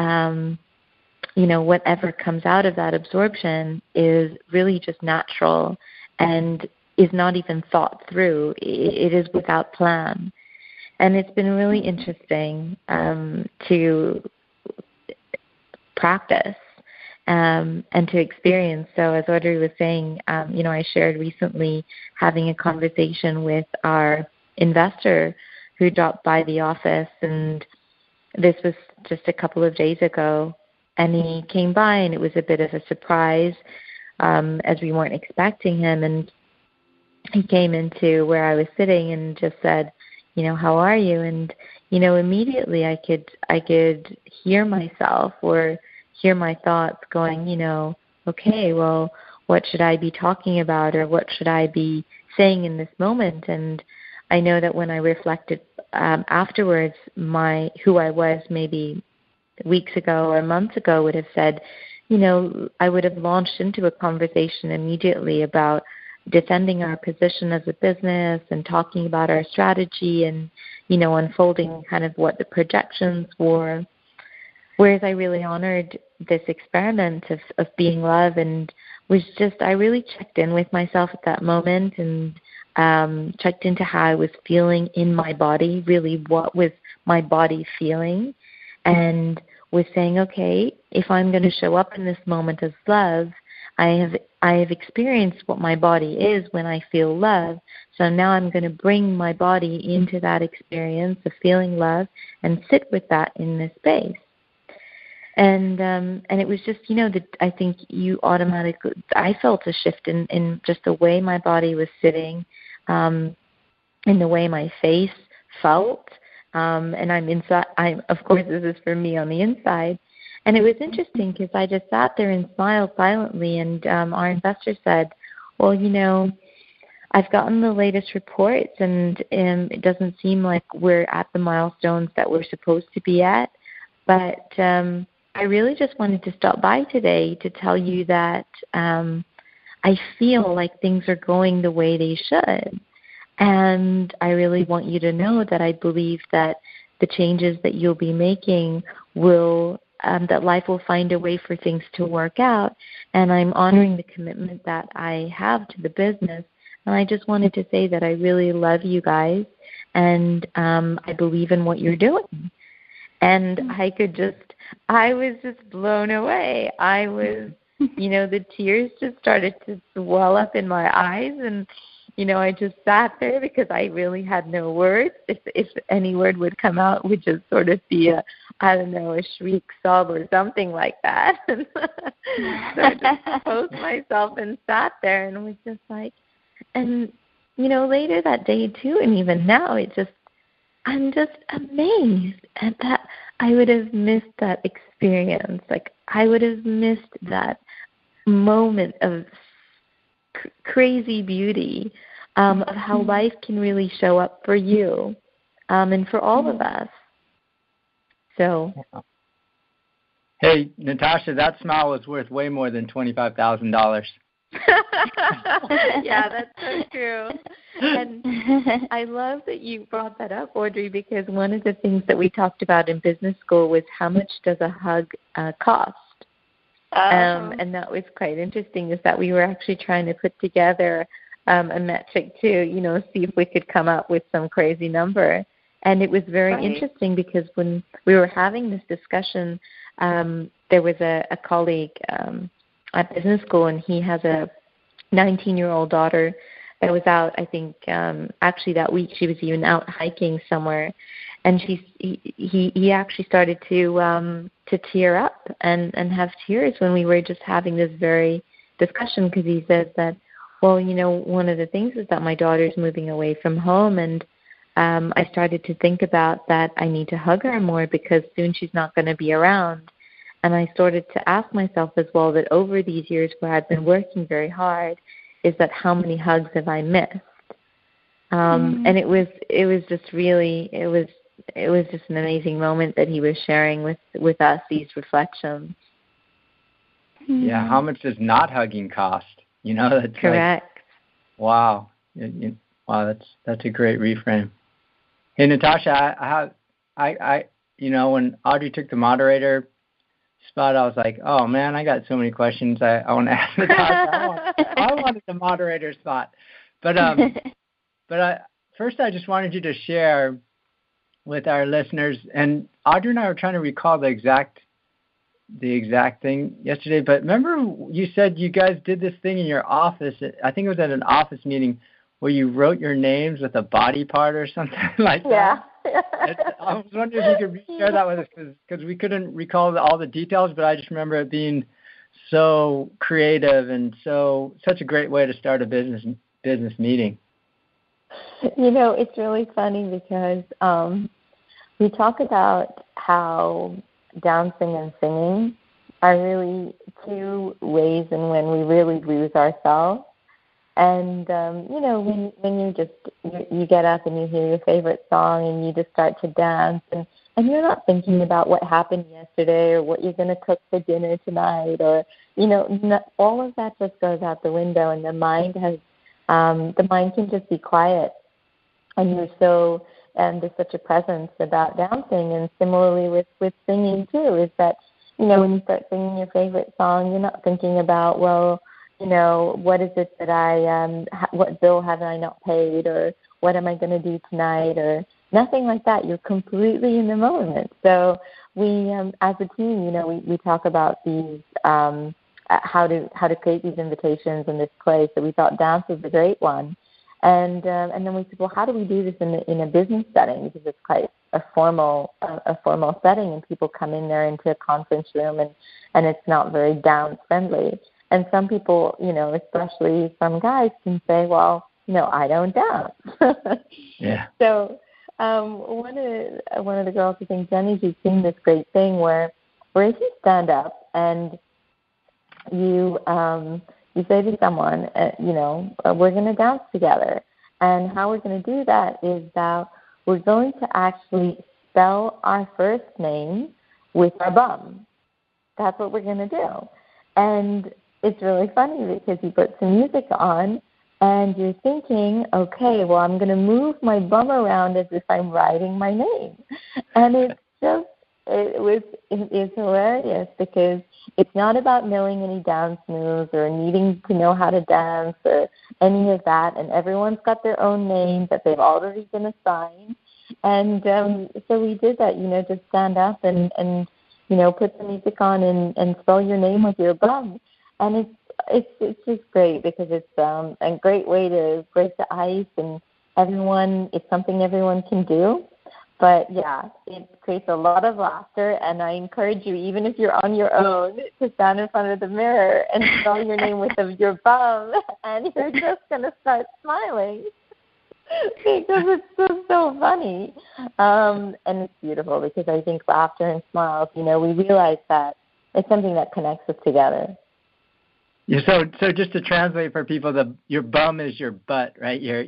Speaker 3: whatever comes out of that absorption is really just natural and is not even thought through. It is without plan. And it's been really interesting to practice and to experience. So as Audrey was saying, I shared recently having a conversation with our investor who dropped by the office, and this was just a couple of days ago, and he came by, and it was a bit of a surprise as we weren't expecting him. And he came into where I was sitting and just said, how are you? And, immediately I could hear myself or hear my thoughts going, okay, well, what should I be talking about, or what should I be saying in this moment? And I know that when I reflected afterwards, who I was maybe weeks ago or months ago would have said, I would have launched into a conversation immediately about defending our position as a business and talking about our strategy and, unfolding kind of what the projections were. Whereas I really honored this experiment of being love and was just, I really checked in with myself at that moment and checked into how I was feeling in my body, really what was my body feeling, and was saying, okay, if I'm going to show up in this moment as love, I have experienced what my body is when I feel love, so now I'm going to bring my body into that experience of feeling love and sit with that in this space. And it was just, I think I felt a shift in just the way my body was sitting, in the way my face felt, and I'm inside. Of course, this is for me on the inside. And it was interesting because I just sat there and smiled silently, and our investor said, well, I've gotten the latest reports, and it doesn't seem like we're at the milestones that we're supposed to be at, but I really just wanted to stop by today to tell you that I feel like things are going the way they should. And I really want you to know that I believe that the changes that you'll be making will, that life will find a way for things to work out. And I'm honoring the commitment that I have to the business. And I just wanted to say that I really love you guys, and I believe in what you're doing. And I was just blown away. I was, the tears just started to swell up in my eyes, and, I just sat there because I really had no words. If any word would come out, it would just sort of be a shriek, sob, or something like that. So I just posed myself and sat there and was just like, and, later that day too, and even now, I'm just amazed at that. I would have missed that experience. Like, I would have missed that moment of crazy beauty, of how life can really show up for you, and for all of us. So.
Speaker 1: Hey, Natasha, that smile was worth way more than $25,000.
Speaker 3: Yeah, that's so true. And I love that you brought that up, Audrey, because one of the things that we talked about in business school was how much does a hug cost? And that was quite interesting, is that we were actually trying to put together a metric to, see if we could come up with some crazy number. And it was very interesting because when we were having this discussion, there was a colleague at business school, and he has a 19-year-old daughter that was out, I think, actually that week she was even out hiking somewhere, and he actually started to tear up and have tears when we were just having this very discussion, because he says that, well, one of the things is that my daughter's moving away from home, and I started to think about that I need to hug her more because soon she's not going to be around. And I started to ask myself as well that over these years where I've been working very hard, is that how many hugs have I missed? And it was just really, it was just an amazing moment that he was sharing with us, these reflections.
Speaker 1: Yeah, how much does not hugging cost? That's
Speaker 3: correct.
Speaker 1: Wow. Wow, that's a great reframe. Hey, Natasha, I when Audrey took the moderator spot, I was like, oh man, I got so many questions I want to ask Natasha. I wanted the moderator spot, but first I just wanted you to share with our listeners, and Audrey and I were trying to recall the exact thing yesterday, but remember you said you guys did this thing in your office. I think it was at an office meeting where you wrote your names with a body part or something like that.
Speaker 3: Yeah.
Speaker 1: I was wondering if you could share that with us, because we couldn't recall all the details, but I just remember it being so creative and such a great way to start a business meeting.
Speaker 3: It's really funny because we talk about how dancing and singing are really two ways in when we really lose ourselves. And, when you get up and you hear your favorite song and you just start to dance, and you're not thinking about what happened yesterday or what you're going to cook for dinner tonight, or, all of that just goes out the window, and the mind can just be quiet. And there's such a presence about dancing, and similarly with singing too, is that, when you start singing your favorite song, you're not thinking about, well, what is it that what bill have I not paid, or what am I going to do tonight, or nothing like that. You're completely in the moment. So we, as a team, we talk about these, how to create these invitations in this play. So we thought dance was a great one. And then we said, well, how do we do this in a business setting? Because it's quite a formal setting, and people come in there into a conference room, and it's not very dance friendly. And some people, especially some guys, can say, well, I don't dance.
Speaker 1: Yeah.
Speaker 3: So one of the girls, I think Jenny, she's seen this great thing where if you stand up and you say to someone, we're going to dance together. And how we're going to do that is that we're going to actually spell our first name with our bum. That's what we're going to do. And it's really funny because you put some music on and you're thinking, okay, well, I'm going to move my bum around as if I'm writing my name. And it's just, it's hilarious because it's not about knowing any dance moves or needing to know how to dance or any of that. And everyone's got their own name that they've already been assigned. And so we did that, just stand up and put the music on and spell your name with your bum. And it's just great because it's a great way to break the ice, and it's something everyone can do. But yeah, it creates a lot of laughter, and I encourage you, even if you're on your own, to stand in front of the mirror and spell your name with your bum, and you're just going to start smiling because it's just so funny. And it's beautiful because I think laughter and smiles, we realize that it's something that connects us together.
Speaker 1: Yeah, so just to translate for people, your bum is your butt, right? Your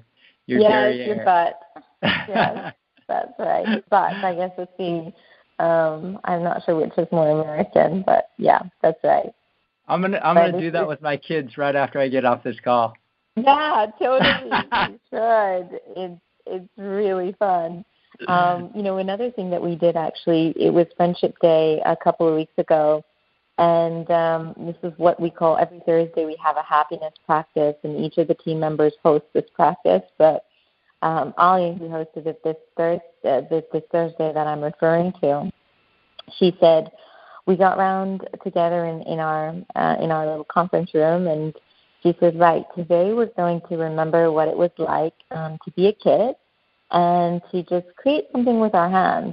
Speaker 3: it's your butt. Yes. That's right. But I guess it's I'm not sure which is more American, but yeah, that's right.
Speaker 1: I'm gonna do that with my kids right after I get off this call.
Speaker 3: Yeah, totally. You should. It's really fun. Another thing that we did actually, it was Friendship Day a couple of weeks ago, and this is what we call every Thursday we have a happiness practice, and each of the team members hosts this practice, but Ali, who hosted it this Thursday that I'm referring to, she said we got round together in our little conference room, and she said, right, today we're going to remember what it was like to be a kid, and to just create something with our hands.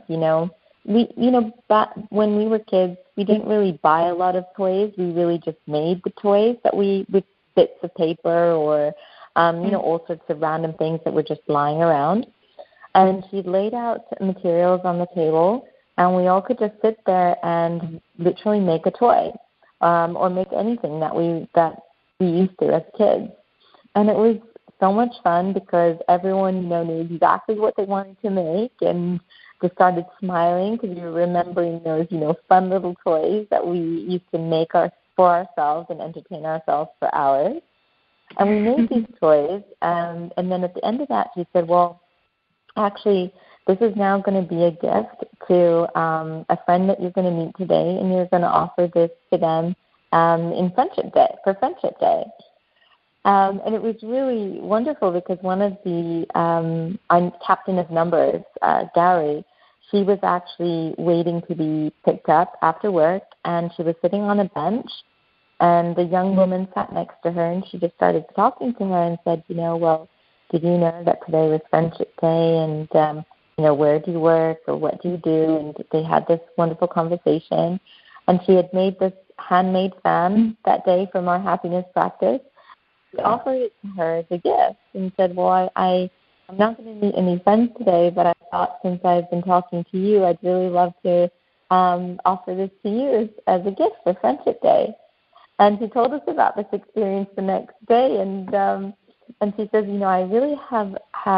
Speaker 3: Back when we were kids, we didn't really buy a lot of toys. We really just made the toys with bits of paper or all sorts of random things that were just lying around. And she laid out materials on the table, and we all could just sit there and literally make a toy, or make anything that we used to as kids. And it was so much fun because everyone knew exactly what they wanted to make, and just started smiling because we were remembering those fun little toys that we used to make for ourselves and entertain ourselves for hours. And we made these toys, and then at the end of that, she said, well, actually, this is now going to be a gift to a friend that you're going to meet today, and you're going to offer this to them for Friendship Day. And it was really wonderful because one of the captain of numbers, Gary, she was actually waiting to be picked up after work, and she was sitting on a bench. And the young woman sat next to her, and she just started talking to her and said, well, did you know that today was Friendship Day? And, where do you work or what do you do? And they had this wonderful conversation. And she had made this handmade fan that day from our happiness practice. We offered it to her as a gift and said, well, I'm not going to meet any friends today, but I thought since I've been talking to you, I'd really love to offer this to you as a gift for Friendship Day. And she told us about this experience the next day, and she says, I really have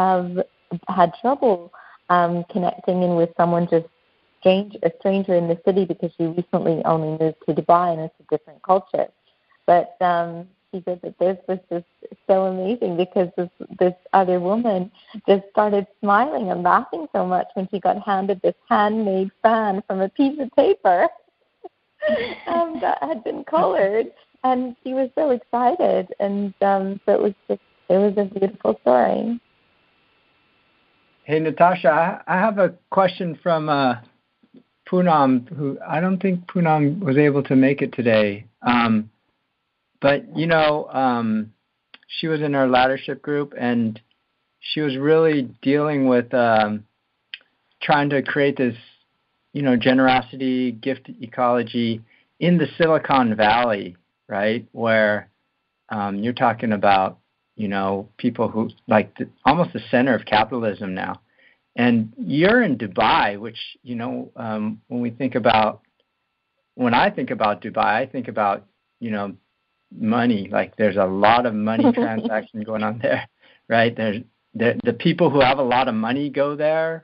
Speaker 3: had trouble connecting in with someone a stranger in the city because she recently only moved to Dubai and it's a different culture. But she said that this was just so amazing because this other woman just started smiling and laughing so much when she got handed this handmade fan from a piece of paper that had been colored. and she was so excited, and so it was a beautiful story.
Speaker 1: Hey, Natasha, I have a question from Poonam, who I don't think Poonam was able to make it today. But, she was in our laddership group, and she was really dealing with trying to create this, generosity, gift ecology in the Silicon Valley, right, where you're talking about, people who almost the center of capitalism now. And you're in Dubai, which, when I think about Dubai, I think about, money. Like there's a lot of money transaction going on there, right? There's the people who have a lot of money go there.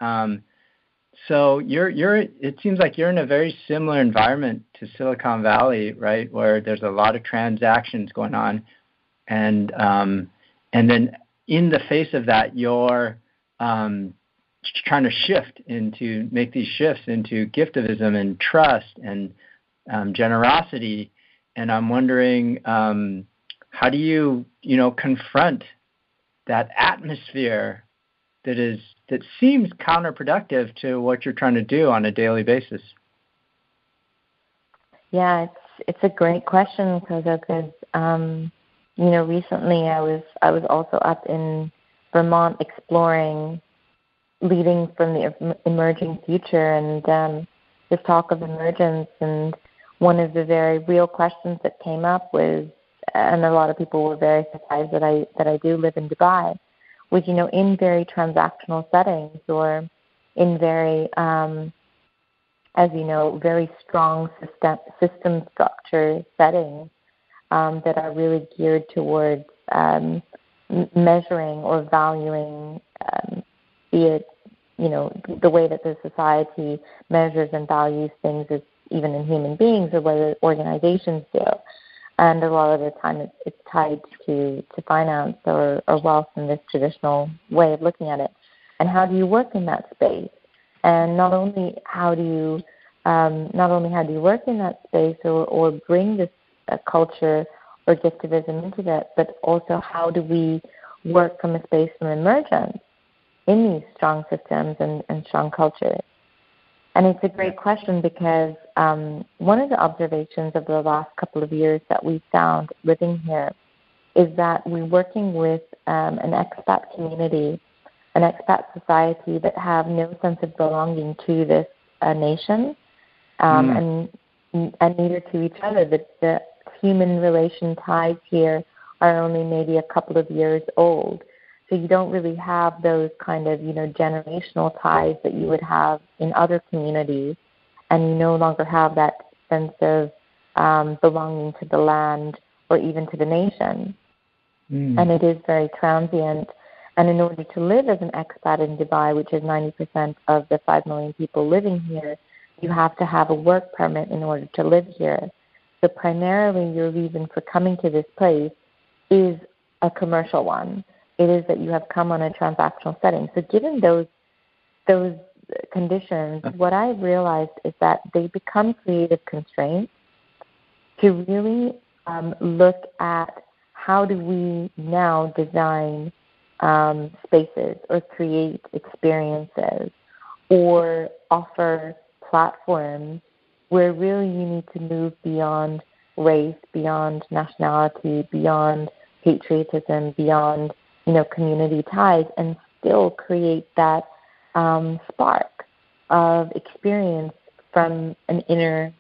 Speaker 1: So it seems like you're in a very similar environment to Silicon Valley, right? Where there's a lot of transactions going on. And then in the face of that, you're trying to make these shifts into giftivism and trust and generosity. And I'm wondering, how do you, confront that atmosphere that seems counterproductive to what you're trying to do on a daily basis?
Speaker 3: Yeah, it's a great question, Kozo, because recently I was also up in Vermont exploring, leading from the emerging future, and this talk of emergence. And one of the very real questions that came up was, and a lot of people were very surprised that I do live in Dubai, was, in very transactional settings, or in very, as you know, very strong system structure settings that are really geared towards measuring or valuing, be it, the way that the society measures and values things, is even in human beings, or whether organizations do. And a lot of the time it's tied to finance or wealth in this traditional way of looking at it. And how do you work in that space? And not only how do you work in that space or bring this culture or giftivism into that, but also how do we work from a space of emergence in these strong systems and strong cultures? And it's a great question, because one of the observations of the last couple of years that we found living here is that we're working with an expat community, an expat society that have no sense of belonging to this nation, and neither to each other. The human relation ties here are only maybe a couple of years old. So you don't really have those kind of, generational ties that you would have in other communities, and you no longer have that sense of belonging to the land or even to the nation. And it is very transient. And in order to live as an expat in Dubai, which is 90% of the 5 million people living here, you have to have a work permit in order to live here. So primarily your reason for coming to this place is a commercial one. It is that you have come on a transactional setting. So given those conditions, what I've realized is that they become creative constraints to really look at how do we now design spaces or create experiences or offer platforms where really you need to move beyond race, beyond nationality, beyond patriotism, beyond community ties, and still create that spark of experience from an inner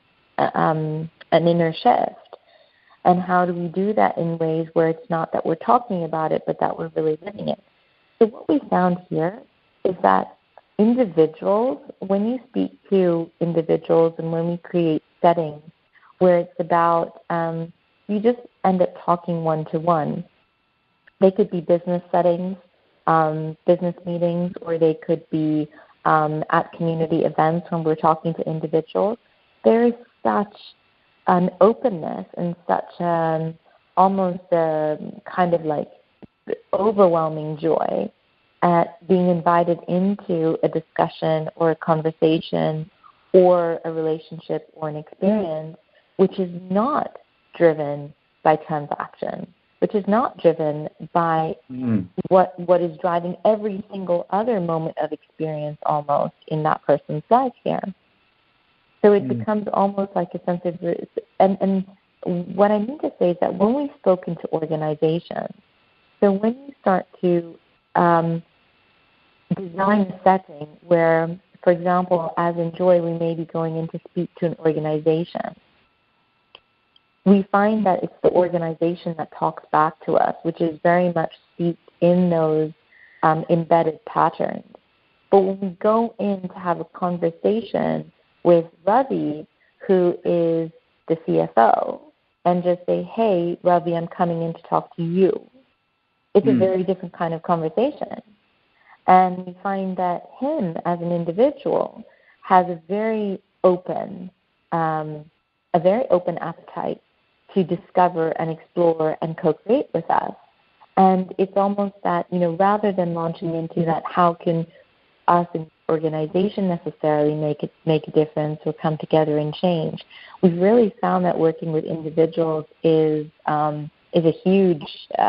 Speaker 3: shift. And how do we do that in ways where it's not that we're talking about it, but that we're really living it? So what we found here is that individuals, when you speak to individuals and when we create settings where it's about, you just end up talking one-to-one. They could be business settings, business meetings, or they could be at community events when we're talking to individuals. There is such an openness and such almost a kind of like overwhelming joy at being invited into a discussion or a conversation or a relationship or an experience which is not driven by transaction, which is not driven by what is driving every single other moment of experience almost in that person's life here. So it becomes almost like a sense of, and what I mean to say is that when we've spoken to organizations, so when you start to design a setting where, for example, as in Joy, we may be going in to speak to an organization, we find that it's the organization that talks back to us, which is very much steeped in those embedded patterns. But when we go in to have a conversation with Ravi, who is the CFO, and just say, hey, Ravi, I'm coming in to talk to you, it's a very different kind of conversation. And we find that him as an individual has a very open appetite to discover and explore and co-create with us. And it's almost that, rather than launching into that, how can us as an organization necessarily make a difference or come together and change, we've really found that working with individuals is a huge,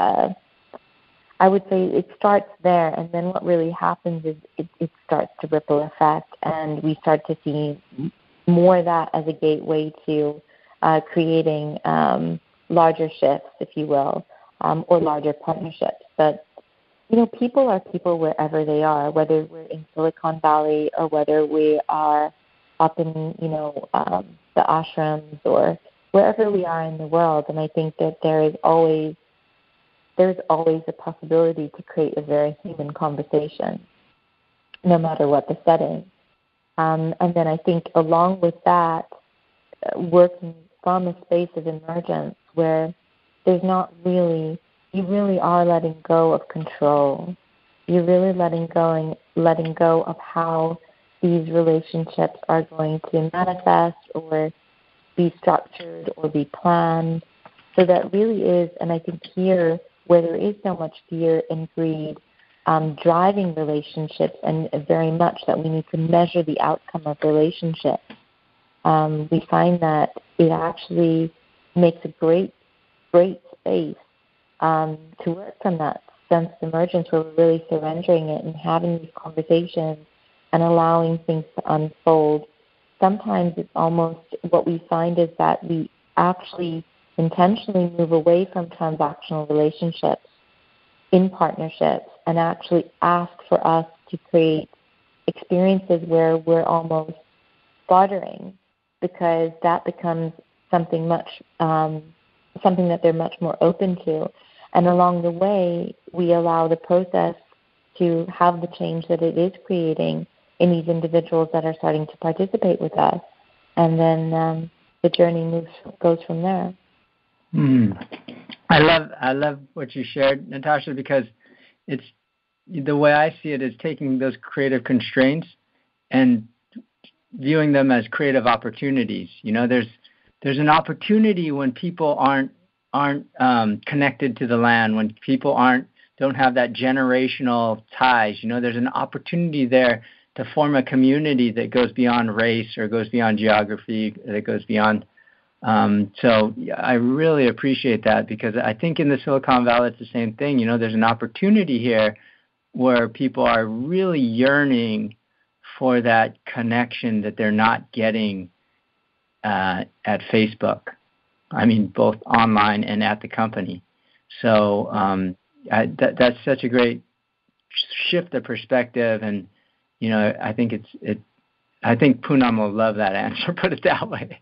Speaker 3: I would say it starts there, and then what really happens is it starts to ripple effect, and we start to see more of that as a gateway to creating larger shifts, if you will, or larger partnerships. But people are people wherever they are, whether we're in Silicon Valley or whether we are up in, the ashrams or wherever we are in the world. And I think that there's always a possibility to create a very human conversation, no matter what the setting. And then I think along with that, working from a space of emergence where there's not really, you really are letting go of control. You're really letting go of how these relationships are going to manifest or be structured or be planned. So that really is, and I think here where there is so much fear and greed driving relationships, and very much that we need to measure the outcome of relationships, we find that it actually makes a great space to work from that sense of emergence where we're really surrendering it and having these conversations and allowing things to unfold. Sometimes it's almost what we find is that we actually intentionally move away from transactional relationships in partnerships and actually ask for us to create experiences where we're almost bartering, because that becomes something that they're much more open to. And along the way, we allow the process to have the change that it is creating in these individuals that are starting to participate with us. And then the journey goes from there.
Speaker 1: I love what you shared, Natasha, because it's the way I see it is taking those creative constraints and viewing them as creative opportunities. There's an opportunity when people aren't connected to the land, when people don't have that generational ties. There's an opportunity there to form a community that goes beyond race or goes beyond geography, that goes beyond. So I really appreciate that, because I think in the Silicon Valley it's the same thing. There's an opportunity here where people are really yearning for that connection that they're not getting at Facebook. I mean, both online and at the company. So that's such a great shift of perspective, and I think I think Poonam will love that answer. Put it that way.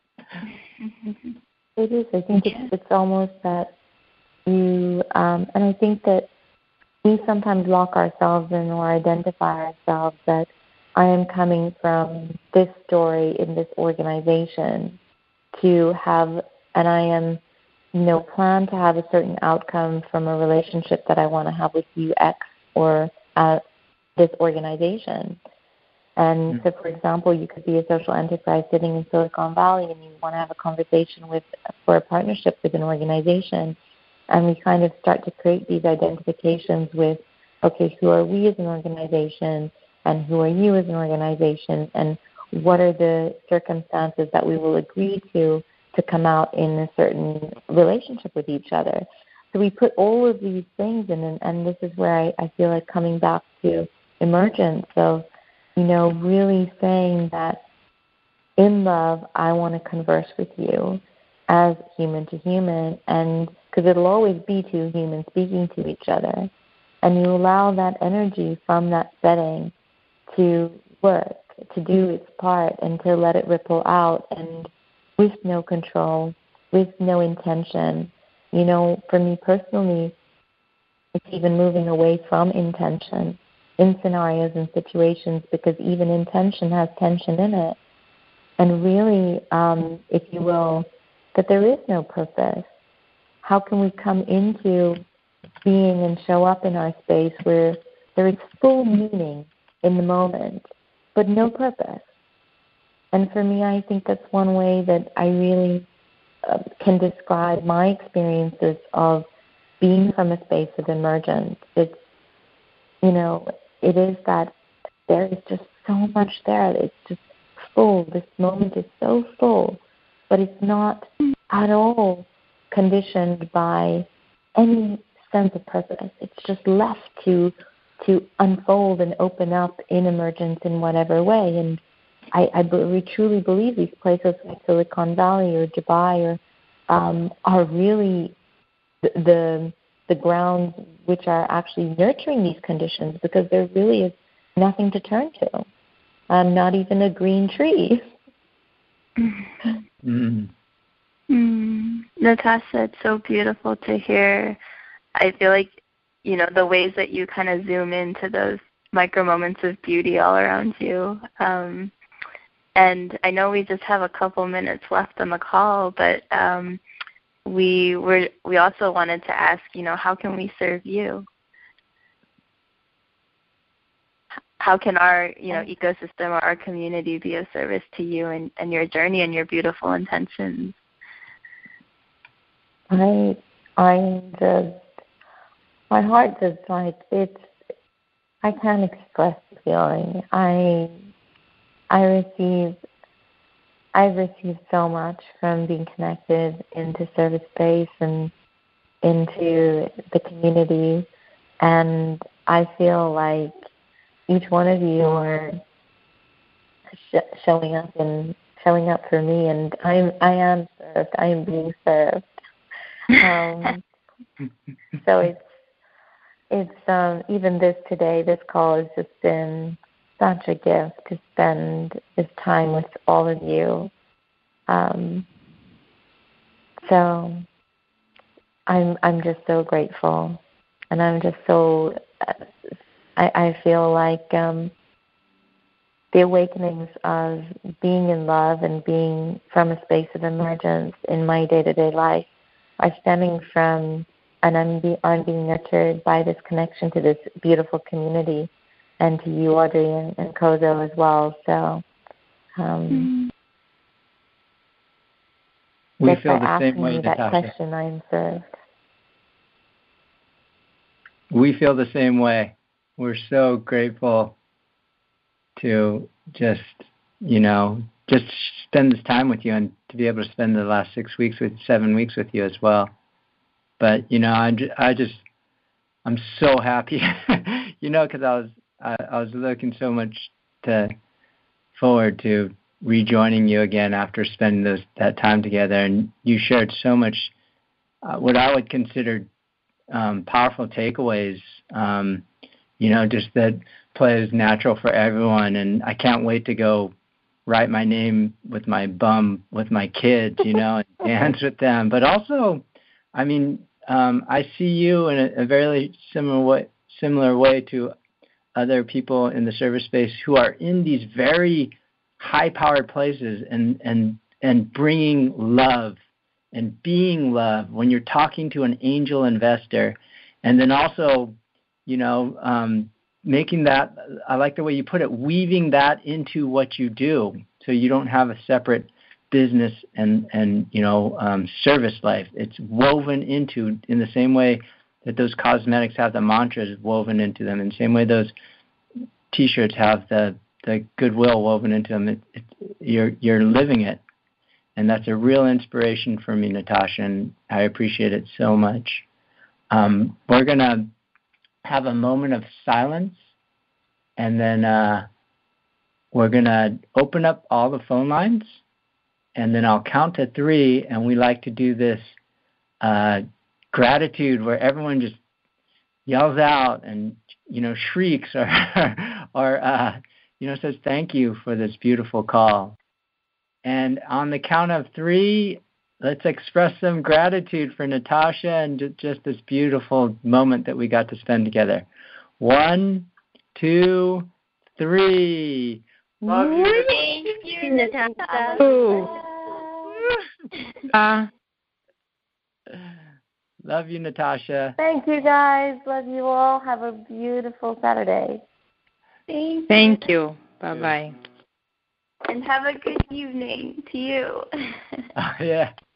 Speaker 3: It is. I think it's almost that you, and I think that we sometimes lock ourselves in or identify ourselves that I am coming from this story in this organization to have, and I am, plan to have a certain outcome from a relationship that I want to have with you, X, or this organization. And so, for example, you could be a social enterprise sitting in Silicon Valley and you want to have a conversation for a partnership with an organization. And we kind of start to create these identifications with, okay, who are we as an organization and who are you as an organization, and what are the circumstances that we will agree to to come out in a certain relationship with each other. So we put all of these things in, and this is where I feel like coming back to emergence of, really saying that in love, I want to converse with you as human to human, and because it'll always be two humans speaking to each other, and you allow that energy from that setting to work, to do its part, and to let it ripple out, and with no control, with no intention. For me personally, it's even moving away from intention in scenarios and situations, because even intention has tension in it. And really, if you will, that there is no purpose. How can we come into being and show up in our space where there is full meaning in the moment, but no purpose? And for me, I think that's one way that I really can describe my experiences of being from a space of emergence. It's, it is that there is just so much there. It's just full. This moment is so full, but it's not at all conditioned by any sense of purpose. It's just left to unfold and open up in emergence in whatever way. And I truly believe these places like Silicon Valley or Dubai are really the grounds which are actually nurturing these conditions, because there really is nothing to turn to, not even a green tree.
Speaker 2: Natasha, it's so beautiful to hear. I feel like, the ways that you kind of zoom into those micro moments of beauty all around you. And I know we just have a couple minutes left on the call, but we also wanted to ask, how can we serve you? How can our, ecosystem or our community be of service to you and your journey and your beautiful intentions?
Speaker 3: My heart just I can't express the feeling. I've received so much from being connected into service space and into the community, and I feel like each one of you are showing up for me, and I am served. I am being served. So it's even this call has just been such a gift to spend this time with all of you. So I'm just so grateful, and I'm just so I feel like the awakenings of being in love and being from a space of emergence in my day-to-day life are stemming from, and I'm being nurtured by this connection to this beautiful community, and to you, Audrey, and Kozo as well. So
Speaker 1: we feel the same way,
Speaker 3: that
Speaker 1: Natasha.
Speaker 3: question, I am served.
Speaker 1: We feel the same way. We're so grateful to just spend this time with you, and to be able to spend the last 7 weeks with you as well. But I'm so happy, because I was looking so much forward to rejoining you again after spending that time together, and you shared so much what I would consider powerful takeaways. Just that play is natural for everyone, and I can't wait to go write my name with my bum with my kids, and dance with them. But also, I see you in a very similar way to other people in the service space who are in these very high-powered places and bringing love and being love when you're talking to an angel investor, and then also, making that, I like the way you put it, weaving that into what you do, so you don't have a separate business and service life. It's woven into, in the same way that those cosmetics have the mantras woven into them, in the same way those T-shirts have the goodwill woven into them. You're living it, And that's a real inspiration for me, Natasha, and I appreciate it so much. We're going to have a moment of silence, and then we're going to open up all the phone lines, and then I'll count to 3, and we like to do this gratitude where everyone just yells out and, shrieks or says thank you for this beautiful call. And on the count of 3, let's express some gratitude for Natasha and just this beautiful moment that we got to spend together. 1, 2, 3.
Speaker 2: Love you. Thank you, Natasha.
Speaker 1: Love you, Natasha.
Speaker 3: Thank you, guys. Love you all. Have a beautiful Saturday.
Speaker 4: Thank you. Bye-bye.
Speaker 2: And have a good evening to you.
Speaker 1: Yeah.